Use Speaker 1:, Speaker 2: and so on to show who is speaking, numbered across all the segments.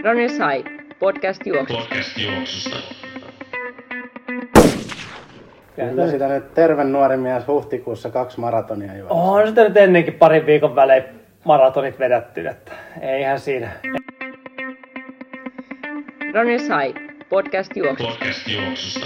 Speaker 1: Runners High, podcast
Speaker 2: juoksusta.
Speaker 3: Kyllä sitä nyt terve nuori mies huhtikuussa 2 maratonia juoksi.
Speaker 4: On sitä nyt ennenkin parin viikon välein maratonit vedetty, että eihän siinä.
Speaker 1: Runners High, podcast
Speaker 2: juoksusta.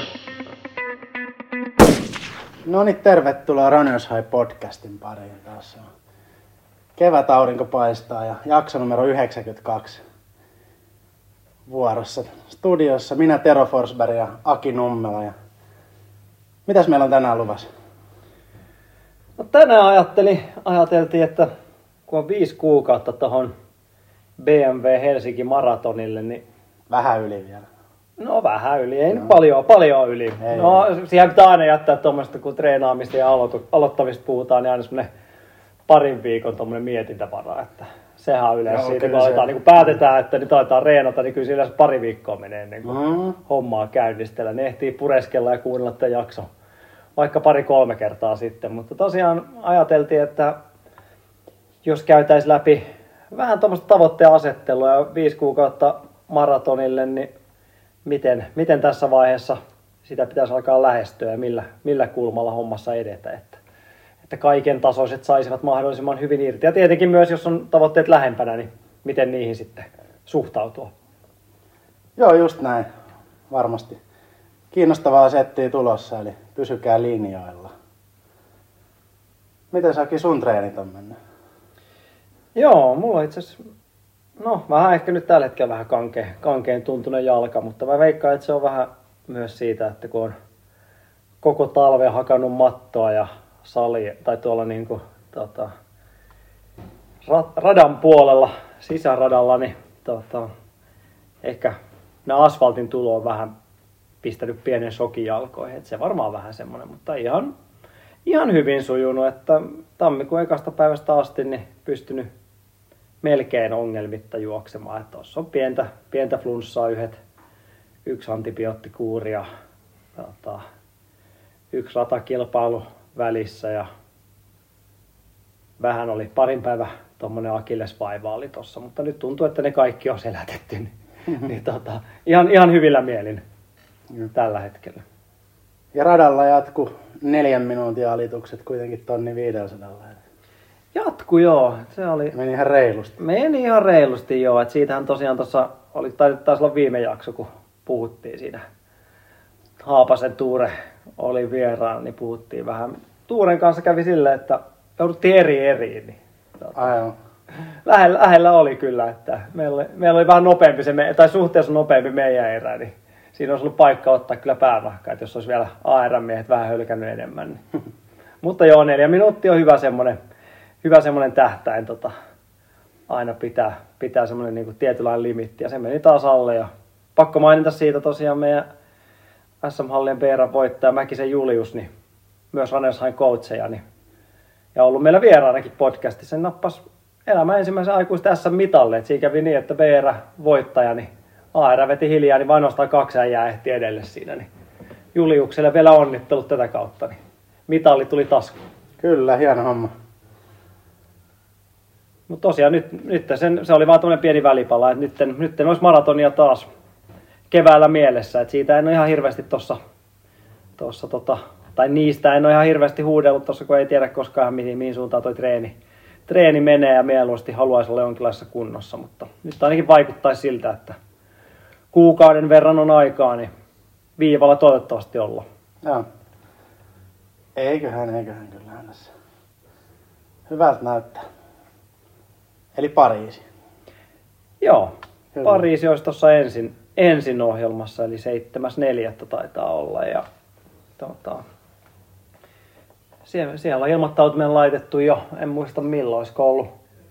Speaker 3: No niin, tervetuloa Runners High podcastin pariin taas. Kevätaurinko paistaa ja jakso numero 92 vuorossa studiossa. Minä Tero Forsberg ja Aki Nummela. Ja mitäs meillä on tänään luvassa?
Speaker 4: No tänään ajateltiin, että kun on 5 kuukautta tuohon BMW Helsinki maratonille, niin...
Speaker 3: Vähän yli vielä.
Speaker 4: No vähän yli, ei nyt paljon yli.
Speaker 3: Ei.
Speaker 4: No siihen pitää aina jättää tuommoista, kun treenaamista ja aloittamista puhutaan, niin aina semmoinen parin viikon tuommoinen mietintävara, että sehän on yleensä siitä, kun aletaan, niin kun päätetään, että nyt aletaan reenata, niin kyllä yleensä pari viikkoa menee ennen kuin hommaa käynnistellä. Ne ehtii pureskella ja kuunnella tämän jakson vaikka 2-3 kertaa sitten, mutta tosiaan ajateltiin, että jos käytäisiin läpi vähän tuommoista tavoitteen asettelua ja 5 kuukautta maratonille, niin miten tässä vaiheessa sitä pitäisi alkaa lähestyä ja millä kulmalla hommassa edetä, että kaiken tasoiset saisivat mahdollisimman hyvin irti. Ja tietenkin myös, jos on tavoitteet lähempänä, niin miten niihin sitten suhtautua.
Speaker 3: Joo, just näin. Varmasti. Kiinnostavaa settiä tulossa, eli pysykää linjoilla. Miten Saki sun treenit on mennyt?
Speaker 4: Joo, mulla on itse asiassa, vähän ehkä nyt tällä hetkellä vähän kankeen tuntunen jalka, mutta mä veikkaan, että se on vähän myös siitä, että kun on koko talven hakannut mattoa ja tai tuolla niinku, radan puolella, sisäradalla, niin ehkä nämä asfaltin tulo on vähän pistänyt pienen shokin jalkoihin, että se varmaan vähän semmoinen, mutta ihan hyvin sujunut, että tammikuun ekasta päivästä asti niin pystynyt melkein ongelmitta juoksemaan, että tuossa on pientä flunssaa, yksi antibioottikuuri ja 1 ratakilpailu välissä ja vähän oli parin päivän tuommoinen akillesvaiva oli tossa, mutta nyt tuntuu, että ne kaikki on selätetty, niin ihan hyvillä mielin tällä hetkellä.
Speaker 3: Ja radalla jatku 4 minuutin alitukset kuitenkin 1500.
Speaker 4: Jatku joo, se oli...
Speaker 3: Meni ihan reilusti.
Speaker 4: Meni ihan reilusti joo, että siitähän tosiaan tuossa taisi olla viime jakso, kun puhuttiin siinä. Haapasen Tuure oli vieraana, niin puhuttiin vähän. Tuuren kanssa kävi silleen, että jouduttiin eriin. Niin,
Speaker 3: Aivan.
Speaker 4: Lähellä oli kyllä, että meillä oli vähän nopeampi tai suhteessa nopeampi meidän erä, niin siinä olisi ollut paikka ottaa kyllä päänahkaa, että jos olisi vielä AR-miehet vähän hölkännyt enemmän. Niin. Mutta joo, 4 minuuttia on hyvä semmoinen tähtäin. Aina pitää semmoinen niin kuin tietynlainen limitti ja se meni taas alle. Ja pakko mainita siitä tosiaan meidän SM-hallien Peeran voittaja Mäkisen Julius, niin myös Runners High coacheja, niin, ja ollut meillä vieraanakin podcastissa. Sen nappasi elämän ensimmäisen aikuisten SM-mitalle. Siinä kävi niin, että Peera voittaja, niin AR veti hiljaa, niin vain nostaa 2 äijää ehti edelle siinä. Niin Juliukselle vielä onnittelut tätä kautta, niin mitalli tuli taskuun.
Speaker 3: Kyllä, hieno homma.
Speaker 4: Mutta tosiaan nyt se oli vaan tämmöinen pieni välipala, että nyt olisi maratonia taas keväällä mielessä, että siitä en ole ihan hirveästi tai niistä en ole ihan hirveästi huudellut tuossa, kun ei tiedä koskaan mihin suuntaan toi treeni menee ja mieluusti haluaisi olla jonkinlaisessa kunnossa, mutta nyt ainakin vaikuttaisi siltä, että kuukauden verran on aikaa, niin viivalla toivottavasti olla.
Speaker 3: Joo. Eiköhän kyllähän tässä. Hyvältä näyttää. Eli Pariisi.
Speaker 4: Joo,
Speaker 3: Kyllä.
Speaker 4: Pariisi olisi tuossa ensin ohjelmassa, eli 7.4. taitaa olla. Ja, siellä on ilmoittautuminen laitettu jo, en muista milloin, olisiko ollut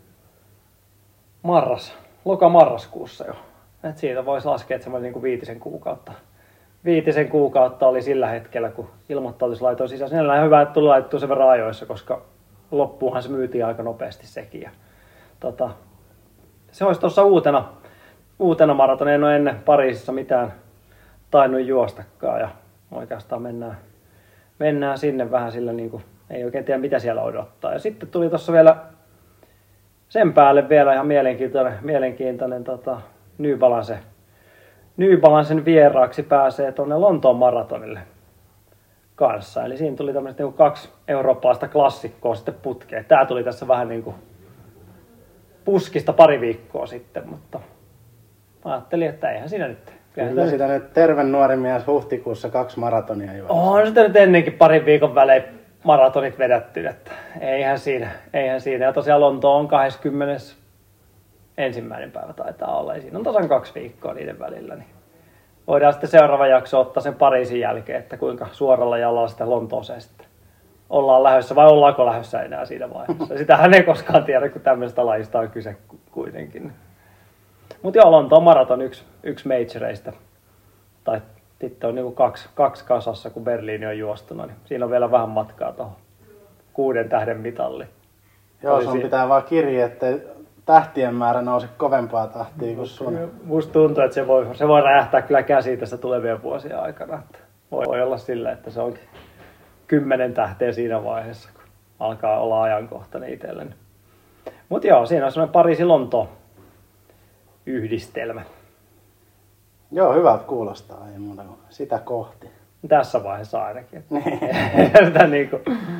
Speaker 4: loka-marraskuussa jo. Et siitä voisi laskea, että semmoinen niin 5 kuukautta. 5 kuukautta oli sillä hetkellä, kun ilmoittautus laitoin sisään. Sinällä on hyvä, että tuli laitettua sen verran ajoissa, koska loppuunhan se myytiin aika nopeasti sekin. Ja, se olisi tuossa uutena maratona, en ole ennen Pariisissa mitään tainnut juostakaan ja oikeastaan mennään sinne vähän sillä niin kuin, ei oikein tiedä mitä siellä odottaa. Ja sitten tuli tuossa vielä sen päälle vielä ihan mielenkiintoinen New Balancen vieraaksi pääsee tuonne Lontoon maratonille kanssa. Eli siinä tuli tämmöiset niin 2 eurooppalaista klassikkoa sitten putkeen. Tää tuli tässä vähän niin kuin puskista pari viikkoa sitten, mutta ajattelin, että eihän siinä nyt.
Speaker 3: Kyllä sitä nyt terve nuori mies huhtikuussa 2 maratonia juoksi.
Speaker 4: On sitä nyt ennenkin parin viikon välein maratonit vedetty, että eihän siinä. Ja tosiaan Lonto on 21. päivä taitaa olla, ja siinä on tasan 2 viikkoa niiden välillä. Niin voidaan sitten seuraava jakso ottaa sen Pariisin jälkeen, että kuinka suoralla jalalla sitten Lontooseen sitten ollaan lähdössä, vai ollaanko lähdössä enää siinä vaiheessa. Sitähän ei koskaan tiedä, kun tämmöisestä lajista on kyse kuitenkin. Mutta joo, Lontoon maraton yksi majoreista. Tai sitten on niinku kaksi kasassa, kun Berliini on juostuna. Niin siinä on vielä vähän matkaa tuohon 6 tähden mitalliin.
Speaker 3: Joo, sun pitää vaan kirjaa, ettei tähtien määrä nousi kovempaa tahtia kuin sun.
Speaker 4: Musta tuntuu, että se voi räjähtää kyllä käsiin tässä tulevien vuosien aikana. Että voi olla sillä, että se on 10 tähteä siinä vaiheessa, kun alkaa olla ajankohtainen itselleni. Mutta joo, siinä on semmoinen Pariisi-Lonto yhdistelmä.
Speaker 3: Joo, hyvältä kuulostaa, ei muuta kuin sitä kohti.
Speaker 4: Tässä vaiheessa ainakin.
Speaker 3: Sitä
Speaker 4: niinku,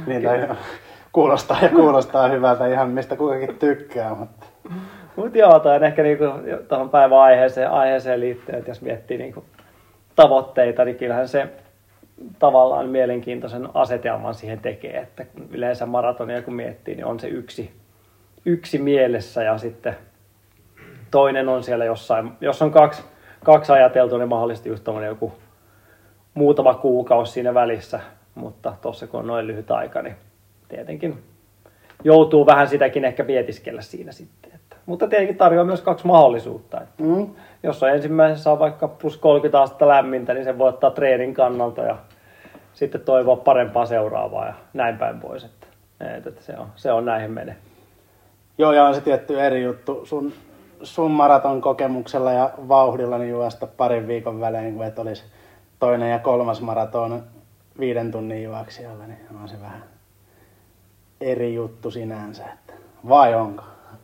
Speaker 3: kuulostaa hyvältä ihan mistä kukakin tykkää.
Speaker 4: Mut joo, toi on ehkä niinku tuohon päivän aiheeseen liittyen, että jos miettii niinku tavoitteita, niin kyllähän se tavallaan mielenkiintoisen asetelman siihen tekee, että yleensä maratonia kun miettii, niin on se yksi mielessä ja sitten toinen on siellä jossain, jos on kaksi ajateltu, niin mahdollisesti just tommoinen joku muutama kuukausi siinä välissä, mutta tuossa kun on noin lyhyt aika, niin tietenkin joutuu vähän sitäkin ehkä mietiskellä siinä sitten. Mutta tietenkin tarjoaa myös 2 mahdollisuutta. Että jos on ensimmäisessä on vaikka plus 30 astetta lämmintä, niin sen voi ottaa treenin kannalta ja sitten toivoa parempaa seuraavaa ja näin päin pois. Että se on näihin menee.
Speaker 3: Joo, ja on se tietty eri juttu sun maraton kokemuksella ja vauhdilla niin juosta parin viikon välein, kun et olisi 2. ja 3. maraton 5 tunnin juoksijalla, niin on se vähän eri juttu sinänsä. Että vai onko?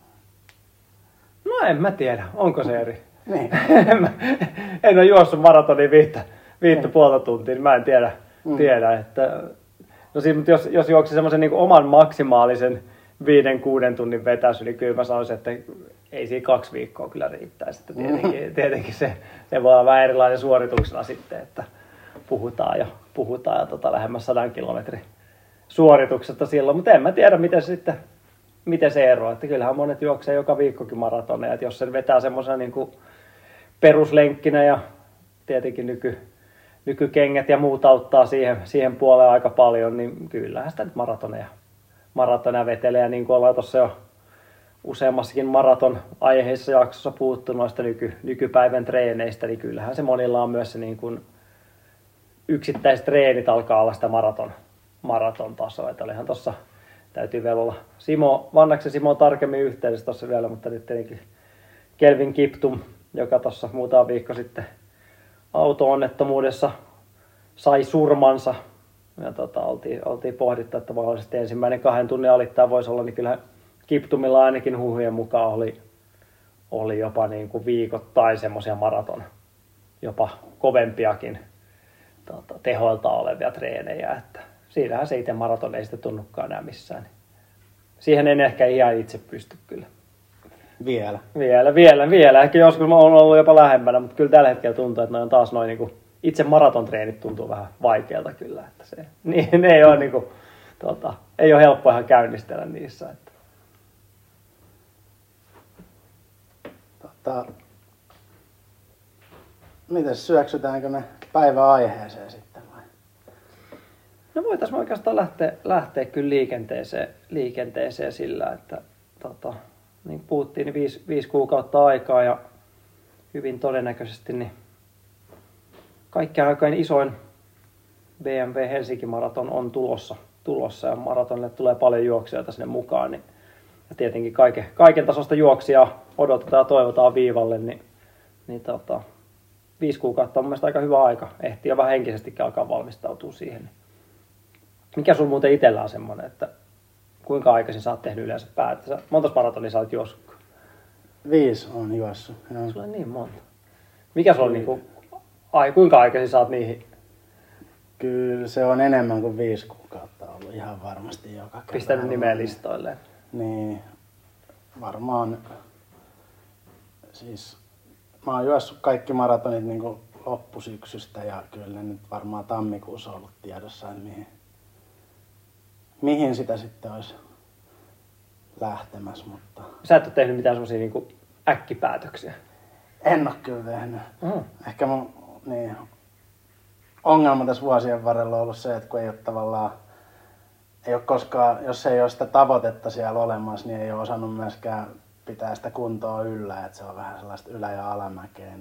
Speaker 4: No en mä tiedä, onko se eri.
Speaker 3: Niin.
Speaker 4: En ole juossut maratonin 5,5 tuntia, niin mä en tiedä että no siis, mutta jos juoksi semmoisen niin oman maksimaalisen 5-6 tunnin vetäisy, niin kyllä mä sanoisin, että ei siinä 2 viikkoa kyllä riittäisi. Tietenkin se voi olla vähän erilainen suorituksena sitten, että puhutaan jo lähemmäs 100 kilometrin suorituksesta silloin, mutta en mä tiedä, miten se eroaa. Että kyllähän monet juoksee joka viikkokin maratoneja, että jos sen vetää semmoisena niin kuin peruslenkkinä ja tietenkin nykykengät ja muut auttaa siihen puoleen aika paljon, niin kyllähän sitä nyt maratoneja vetelee. Ja niin kuin ollaan tuossa jo useammassakin maraton aiheissa jaksossa puhuttu noista nykypäivän treeneistä, niin kyllähän se monilla on myös se niin kuin yksittäiset treenit alkaa olla sitä maraton tasoa. Että olihan tuossa, täytyy vielä olla Vannaksen Simo tarkemmin yhteydessä tuossa vielä, mutta nyt tietenkin Kelvin Kiptum, joka tuossa muutama viikko sitten auto-onnettomuudessa sai surmansa. Ja oltiin pohdittu, että mahdollisesti ensimmäinen 2 tunnin alittaja voisi olla, niin kyllä Kiptumilla ainakin huhujen mukaan oli jopa niin kuin viikoittain semmoisia maraton, jopa kovempiakin tehoilta olevia treenejä. Että siinähän se itse maraton ei sitten tunnukaan enää missään. Siihen en ehkä ihan itse pysty kyllä. Vielä. Ehkä joskus mä oon ollut jopa lähempänä, mutta kyllä tällä hetkellä tuntuu, että noin niin kuin itse maratontreenit tuntuu vähän vaikealta kyllä. Että ne ei ole, niin kuin, ei ole helppo ihan käynnistellä niissä. Että.
Speaker 3: Miten syöksytäänkö me päiväaiheeseen sitten vai?
Speaker 4: No voitaisiin oikeastaan lähteä kyllä liikenteeseen sillä, että niin puhuttiin, niin 5 kuukautta aikaa ja hyvin todennäköisesti niin kaikkien aikojen isoin BMW Helsinki-maraton on tulossa ja maratonille tulee paljon juoksijoita sinne mukaan. Niin, ja tietenkin kaiken tasosta juoksijaa odotetaan ja toivotaan viivalle, niin 5 kuukautta on mielestäni aika hyvä aika. Ehtii jo vähän henkisestikin alkaa valmistautua siihen. Mikä sun muuten itsellä on semmoinen, että kuinka aikaisin sä oot tehnyt yleensä päätössä? Montas maratonia sä oot juossut?
Speaker 3: 5 on juossut. Joo.
Speaker 4: Sulla on niin monta. Mikä sulla on niinku, kuinka aikaisin sä oot niihin
Speaker 3: Kyllä se on enemmän kuin 5 kuukautta ollut ihan varmasti joka kerta.
Speaker 4: pistänyt nimeä listoilleen?
Speaker 3: Niin, varmaan. Siis mä oon juossut kaikki maratonit niin loppusyksystä ja kyllä ne nyt varmaan tammikuussa on ollut tiedossa, että mihin sitä sitten olisi lähtemässä, mutta
Speaker 4: Sä et ole tehnyt mitään semmosia niinku äkkipäätöksiä.
Speaker 3: en ole kyllä tehnyt. Ehkä mun ongelma tässä vuosien varrella on ollut se, että kun ei ole tavallaan, ei ole koskaan, jos ei ole sitä tavoitetta siellä olemassa, niin ei ole osannut myöskään pitää sitä kuntoa yllä, että se on vähän sellaista ylä- ja alamäkeä,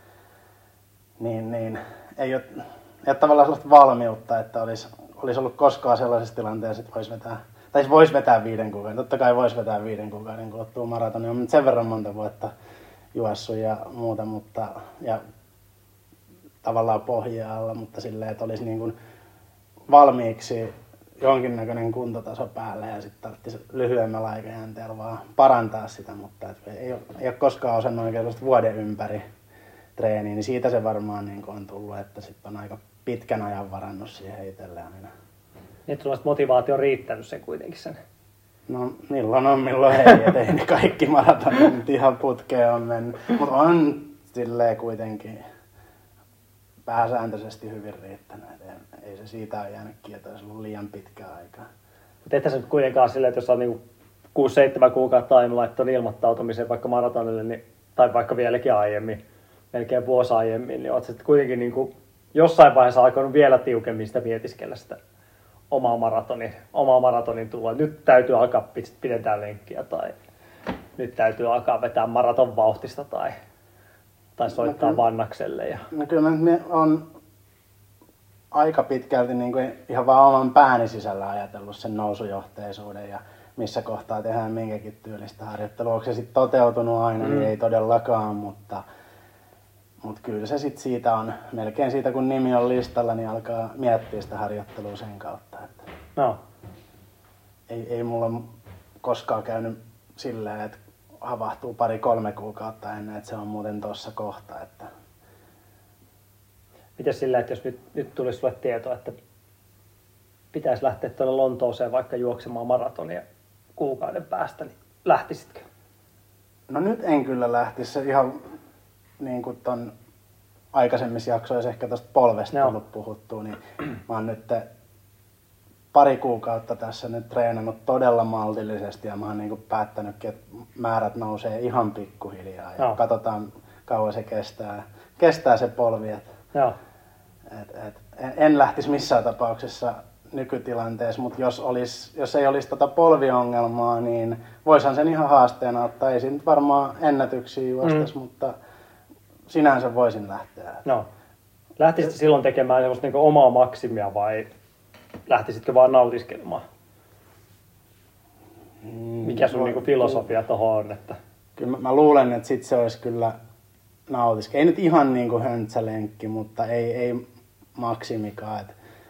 Speaker 3: niin ei ole tavallaan sellaista valmiutta, että olisi ollut koskaan sellaisessa tilanteessa, että voisi vetää 5 kuukauden. Totta kai voisi vetää 5 kuukauden kuluttua maratonia, mutta sen verran monta vuotta juossut ja muuta, ja tavallaan pohjia alla, mutta silleen, että olisi niin kuin valmiiksi jonkinnäköinen kuntotaso päälle ja sitten tarvitsisi lyhyemmällä aikajänteellä vaan parantaa sitä, mutta ei ole koskaan osannut oikein sellaista vuoden ympäri treeniä, niin siitä se varmaan niin kuin on tullut, että sitten on aika pitkän ajan varannut siihen itselleen aina.
Speaker 4: Niin, että motivaatio on riittänyt sen kuitenkin sen.
Speaker 3: No milloin on, milloin ei, et ei ne kaikki maratonit nyt ihan putkeen on mennyt, mutta on silleen kuitenkin pääsääntöisesti hyvin riittänyt, ei se siitä ole jäänyt kiinni, että olisi ollut liian pitkää aikaa.
Speaker 4: Mutta ethän sä nyt kuitenkaan silleen, että jos olet niinku 6-7 kuukautta aiemmin laittanut ilmoittautumiseen vaikka maratonille, niin, tai vaikka vieläkin aiemmin, melkein vuosi aiemmin, niin olet sitten kuitenkin niinku jossain vaiheessa alkanut vielä tiukemmin sitä mietiskellä sitä omaa maratonin tuloa. Nyt täytyy alkaa pidentää lenkkiä tai nyt täytyy alkaa vetää maraton vauhtista tai soittaa vannakselle. Ja
Speaker 3: No kyllä mä on aika pitkälti niin kuin ihan vaan oman pääni sisällä ajatellut sen nousujohteisuuden ja missä kohtaa tehdään minkäkin tyylistä harjoittelua. Onko se sitten toteutunut aina, niin ei todellakaan, mutta kyllä se sitten siitä on, melkein siitä kun nimi on listalla, niin alkaa miettiä sitä harjoittelua sen kautta. Että
Speaker 4: no.
Speaker 3: ei mulla koskaan käynyt silleen, että havahtuu 2-3 kuukautta ennen, että se on muuten tuossa kohta. Että
Speaker 4: Mites sillä, että jos nyt tulisi sulle tietoa, että pitäisi lähteä tuonne Lontooseen vaikka juoksemaan maratonia kuukauden päästä, niin lähtisitkö?
Speaker 3: No nyt en kyllä lähtisi. Se ihan niin kuin ton aikaisemmissa jaksoissa ehkä tuosta polvesta tullut puhuttua, niin mä oon nyt 2 kuukautta tässä nyt treenannut todella maltillisesti ja mä oon niin kuin päättänytkin, että määrät nousee ihan pikkuhiljaa ja katsotaan kauan se kestää se polvi. En lähtisi missään tapauksessa nykytilanteessa, mutta jos ei olisi tota polviongelmaa, niin voisihan sen ihan haasteena ottaa. Ei siinä nyt varmaan ennätyksiä juostaisi, mutta sinänsä voisin lähteä.
Speaker 4: No. Lähtisitkö silloin tekemään sellaista niinku omaa maksimia vai lähtisitkö vaan nautiskelemaan? Mikä sun niinku filosofia tohon on? Että
Speaker 3: Kyllä mä luulen, että sit se olisi kyllä nautiskelu. Ei nyt ihan niin kuin höntsälenkki, mutta ei maksimikaan.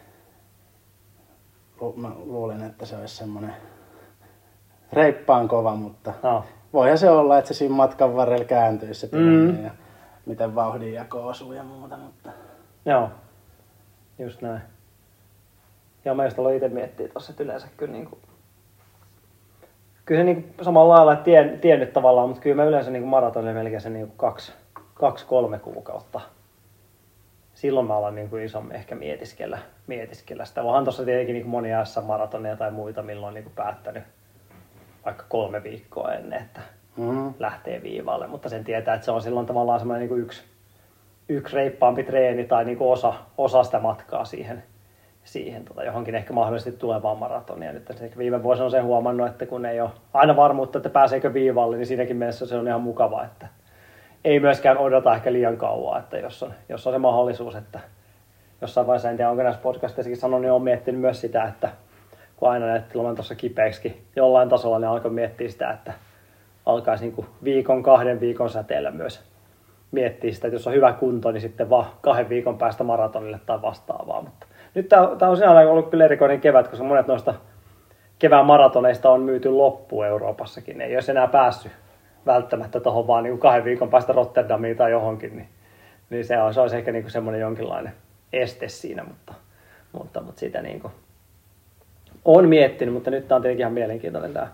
Speaker 3: Mä luulen, että se olisi semmoinen reippaan kova, mutta voihan se olla, että se siinä matkan varrella kääntyisi se tilanne ja miten vauhdin jako osuu ja muuta. Mutta
Speaker 4: joo, just näin. Joo, mä just aloin itse miettiä tossa, että yleensä kyllä se niinku samalla lailla tiennyt tavallaan, mutta kyllä mä yleensä niinku maratonille melkein se niinku 2-3 kuukautta. Silloin mä alan niinku isommin ehkä mietiskellä sitä. Onhan tossa tietenkin niinku monia S-maratoneja tai muita, milloin on niinku päättänyt vaikka 3 viikkoa ennen, että lähtee viivalle. Mutta sen tietää, että se on silloin tavallaan semmoinen niinku yksi reippaampi treeni tai niinku osa sitä matkaa siihen johonkin ehkä mahdollisesti tulevaan maratonia. Nyt ehkä viime vuosina on sen huomannut, että kun ei ole aina varmuutta, että pääseekö viivalle, niin siinäkin mielessä se on ihan mukava, että ei myöskään odota ehkä liian kauan, että jos on se mahdollisuus, että jossain vaiheessa, en tiedä onko näissä podcasteissakin sanonut, niin olen miettinyt myös sitä, että kun aina näet tilanne tuossa kipeäksikin jollain tasolla, niin alkoi miettiä sitä, että alkaisi niin kuin 2 viikon säteellä myös miettiä sitä, että jos on hyvä kunto, niin sitten vaan 2 viikon päästä maratonille tai vastaavaa. Mutta nyt tämä on sinällään ollut kyllä erikoinen kevät, koska monet noista kevään maratoneista on myyty loppuun Euroopassakin. Ei olisi enää välttämättä tuohon vaan niin 2 viikon päästä Rotterdamiin tai johonkin, niin se olisi ehkä niin semmoinen jonkinlainen este siinä, mutta sitä niin kuin olen miettinyt, mutta nyt tämä on tietenkin ihan mielenkiintoinen tämä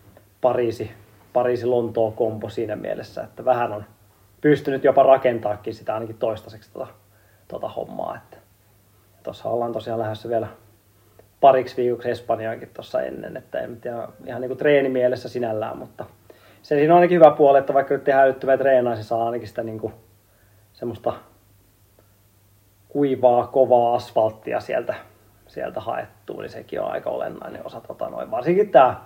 Speaker 4: Pariisi-Lontoo-kompo siinä mielessä, että vähän on pystynyt jopa rakentaakin sitä ainakin toistaiseksi tota hommaa. Tuossa ollaan tosiaan lähdössä vielä pariksi viikoksi Espanjaankin tuossa ennen, että en tiedä ihan niin kuin treenimielessä sinällään, mutta se siinä on ainakin hyvä puoli, että vaikka nyt tehdään älyttömää treenaa, se saa ainakin sitä niin kuin semmoista kuivaa, kovaa asfalttia sieltä haettua, niin sekin on aika olennainen osa. Varsinkin tämä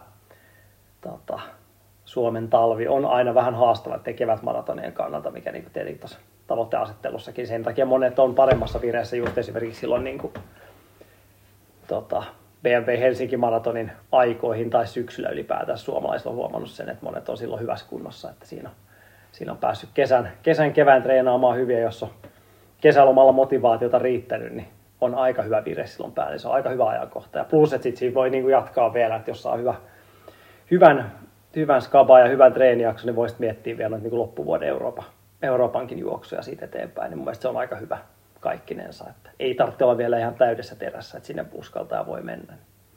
Speaker 4: Suomen talvi on aina vähän haastava kevätmaratonien kannalta, mikä niin kuin tietenkin tuossa tavoitteasettelussakin. Sen takia monet on paremmassa vireessä just esimerkiksi silloin niin kuin, BMW Helsinki-maratonin aikoihin tai syksyllä ylipäätään suomalaiset on huomannut sen, että monet on silloin hyvässä kunnossa, että siinä on päässyt kevään treenaamaan hyvin, jos on kesälomalla motivaatiota riittänyt, niin on aika hyvä vire silloin päälle. Se on aika hyvä ajankohta. Ja plus, että siinä voi niin kuin jatkaa vielä, että jos saa hyvän skaba ja hyvän treenijakson, niin voisit miettiä vielä niin kuin loppuvuoden Euroopankin juoksuja siitä eteenpäin. Niin mun mielestä se on aika hyvä kaikkinensa. Että ei tarvitse olla vielä ihan täydessä terässä, että sinne uskaltaa ja voi mennä.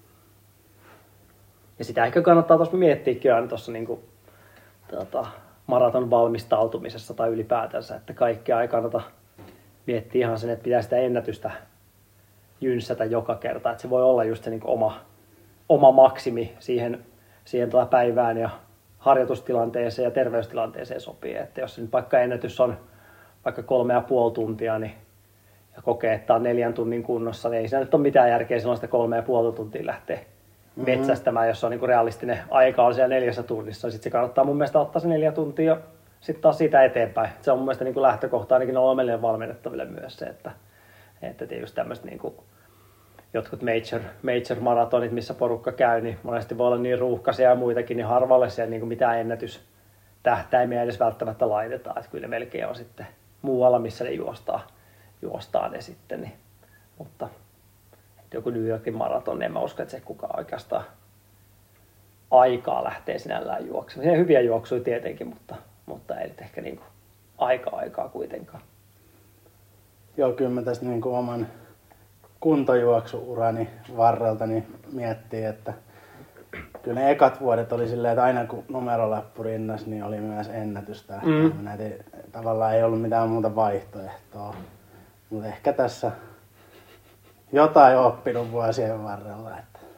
Speaker 4: Ja sitä ehkä kannattaa tuossa miettiäkin aina tuossa niin kuin, maraton valmistautumisessa tai ylipäätänsä, että kaikkea ei kannata miettiä ihan sen, että pitää sitä ennätystä jynssätä joka kerta. Että se voi olla just se niin kuin oma maksimi siihen päivään ja harjoitustilanteeseen ja terveystilanteeseen sopii. Että jos se nyt vaikka ennätys on vaikka 3,5 tuntia niin, ja kokee, että on 4 tunnin kunnossa, niin ei siinä nyt ole mitään järkeä silloin sitä 3,5 tuntia lähteä metsästämään, jos on niin kuin realistinen aika on siellä 4 tunnissa. Sitten se kannattaa mun mielestä ottaa se 4 tuntia ja sitten taas siitä eteenpäin. Se on mun mielestä niin kuin lähtökohta ainakin omille valmennettaville myös se, että tietysti tämmöiset niin kuin jotkut major maratonit, missä porukka käy, niin monesti voi olla niin ruuhkaisia ja muitakin, niin harvalle siellä niin kuin mitään ennätystähtäimiä edes välttämättä laitetaan. Että kyllä ne melkein on sitten muualla, missä ne juostaa ne sitten. Niin. Mutta joku New Yorkin maraton, niin en mä usko, että se kukaan oikeastaan aikaa lähtee sinällään juoksemaan. Siinä hyviä juoksuja tietenkin, mutta ei nyt ehkä niin kuin aikaa kuitenkaan.
Speaker 3: Joo, kyllä mä tästä niin kuin oman kuntojuoksuurani varrelta niin miettii, että kyllä ne ekat vuodet oli silleen, että aina kun numerolappu rinnassa, niin oli myös ennätystä. Tavallaan ei ollut mitään muuta vaihtoehtoa. Mutta ehkä tässä jotain oppinut vuosien varrella.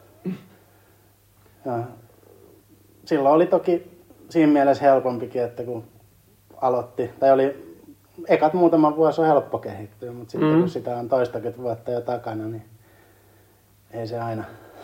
Speaker 3: Ja silloin oli toki siinä mielessä helpompikin, että kun aloitti, tai oli ekat muutaman vuosi on helppo kehittyä, mutta sitten kun sitä on 20 vuotta jo takana, niin ei se aina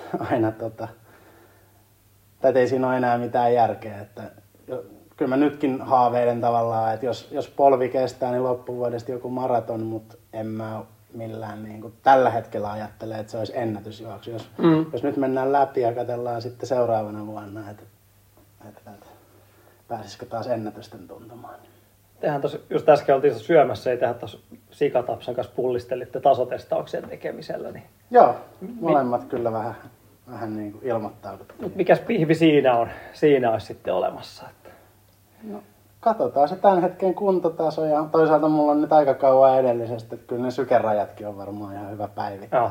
Speaker 3: tai ei siinä ole enää mitään järkeä. Että kyllä mä nytkin haaveilen tavallaan, että jos polvi kestää, niin loppuvuodesta joku maraton, mutta en mä millään niin kuin tällä hetkellä ajattele, että se olisi ennätysjuoksu. Jos nyt mennään läpi ja katsellaan sitten seuraavana vuonna, että pääsisikö taas ennätysten tuntumaan.
Speaker 4: Tehän tuossa, just äsken oltiin syömässä, ei tehdä tuossa Sikatapsan kanssa pullistelitte tasotestauksen tekemisellä. Niin
Speaker 3: Joo, molemmat kyllä vähän niin kuin ilmoittauduttiin.
Speaker 4: Mutta mikäs pihvi siinä olisi sitten olemassa? Että...
Speaker 3: No, katsotaan se tämän hetken kuntotaso ja toisaalta mulla on nyt aika kauan edellisestä, että kyllä ne sykerajatkin on varmaan ihan hyvä päivittää.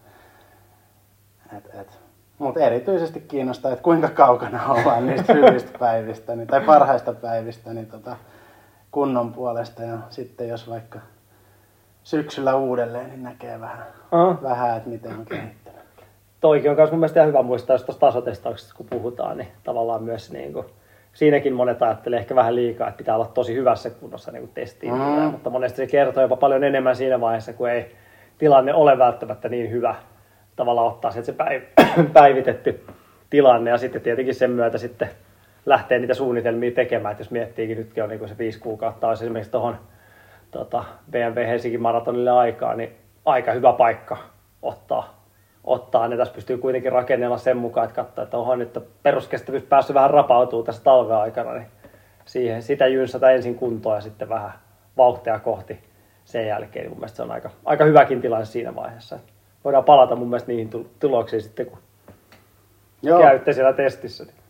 Speaker 3: Mutta erityisesti kiinnostaa, että kuinka kaukana ollaan niistä hyvistä päivistä tai parhaista päivistä niin kunnon puolesta ja sitten jos vaikka syksyllä uudelleen, niin näkee vähän että miten on kehittynyt.
Speaker 4: Toikin on myös mun mielestä ihan hyvä muistaa, jos tuosta tasotestauksesta kun puhutaan, niin tavallaan myös niin kuin, siinäkin monet ajattelee ehkä vähän liikaa, että pitää olla tosi hyvässä kunnossa niin testiin. Mutta monesti se kertoo jopa paljon enemmän siinä vaiheessa, kun ei tilanne ole välttämättä niin hyvä. Tavallaan ottaa sieltä se päivitetty tilanne ja sitten tietenkin sen myötä sitten lähtee niitä suunnitelmia tekemään. Että jos miettiikin, nytkin on niin se 5 kuukautta olisi esimerkiksi tuohon BMW Helsingin maratonille aikaa, niin aika hyvä paikka ottaa ne. Tässä pystyy kuitenkin rakennella sen mukaan, että katsoo, että onhan nyt peruskestävyys päässyt vähän rapautuu tässä talven aikana, niin sitä jynsätä ensin kuntoon ja sitten vähän vauhtia kohti sen jälkeen. Mun mielestä se on aika hyväkin tilanne siinä vaiheessa. Voidaan palata mun mielestä niihin tuloksiin sitten, kun käytte siellä testissä.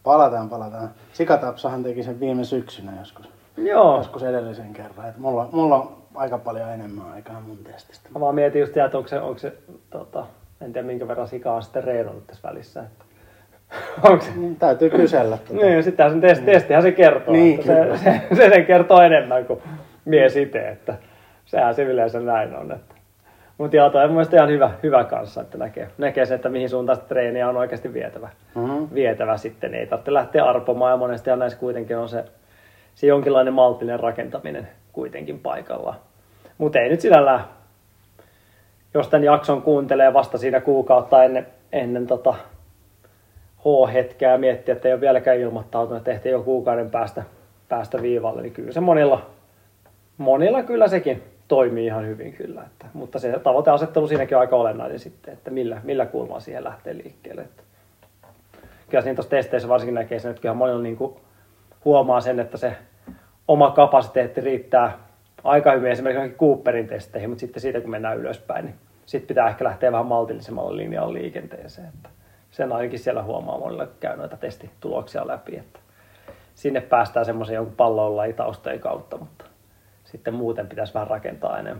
Speaker 3: Palataan. Sikatapsahan teki sen viime syksynä joskus edellisen kerran. Et mulla on aika paljon enemmän aikaa mun testistä.
Speaker 4: Mä vaan mietin just, että onko se en tiedä minkä verran Sika on sitten reenannut tässä välissä. Että onko se...
Speaker 3: Täytyy kysellä.
Speaker 4: Niin, sittenhän sen testihän se kertoo.
Speaker 3: Niin,
Speaker 4: että se kertoo enemmän kuin mies itse, että sehän se yleensä näin on. Mutta joo, toi on mun mielestä ihan hyvä kanssa, että näkee se, että mihin suuntaan sitä treeniä on oikeasti vietävä sitten. Ei tarvitse lähteä arpomaan ja monestihan näissä kuitenkin on se jonkinlainen maltillinen rakentaminen kuitenkin paikallaan. Mutta ei nyt sinällään, jos tämän jakson kuuntelee vasta siinä kuukautta ennen H-hetkeä ja miettii, että ei ole vieläkään ilmoittautunut, että ehtii jo kuukauden päästä viivalle, niin kyllä se monilla kyllä sekin toimii ihan hyvin kyllä. Mutta se tavoiteasettelu siinäkin on aika olennainen sitten, että millä kulmaa siihen lähtee liikkeelle. Että kyllä siinä tuossa testeissä varsinkin näkee sen, että kyllähän monilla niin kuin huomaa sen, että se oma kapasiteetti riittää aika hyvin esimerkiksi Cooperin testeihin, mutta sitten siitä kun mennään ylöspäin, niin sitten pitää ehkä lähteä vähän maltillisemmalla linjalla liikenteeseen. Että sen ainakin siellä huomaa monilla, kun käy noita testituloksia läpi, että sinne päästään semmoisen jonkun pallonlajitaustojen kautta, mutta sitten muuten pitäisi vähän rakentaa enemmän.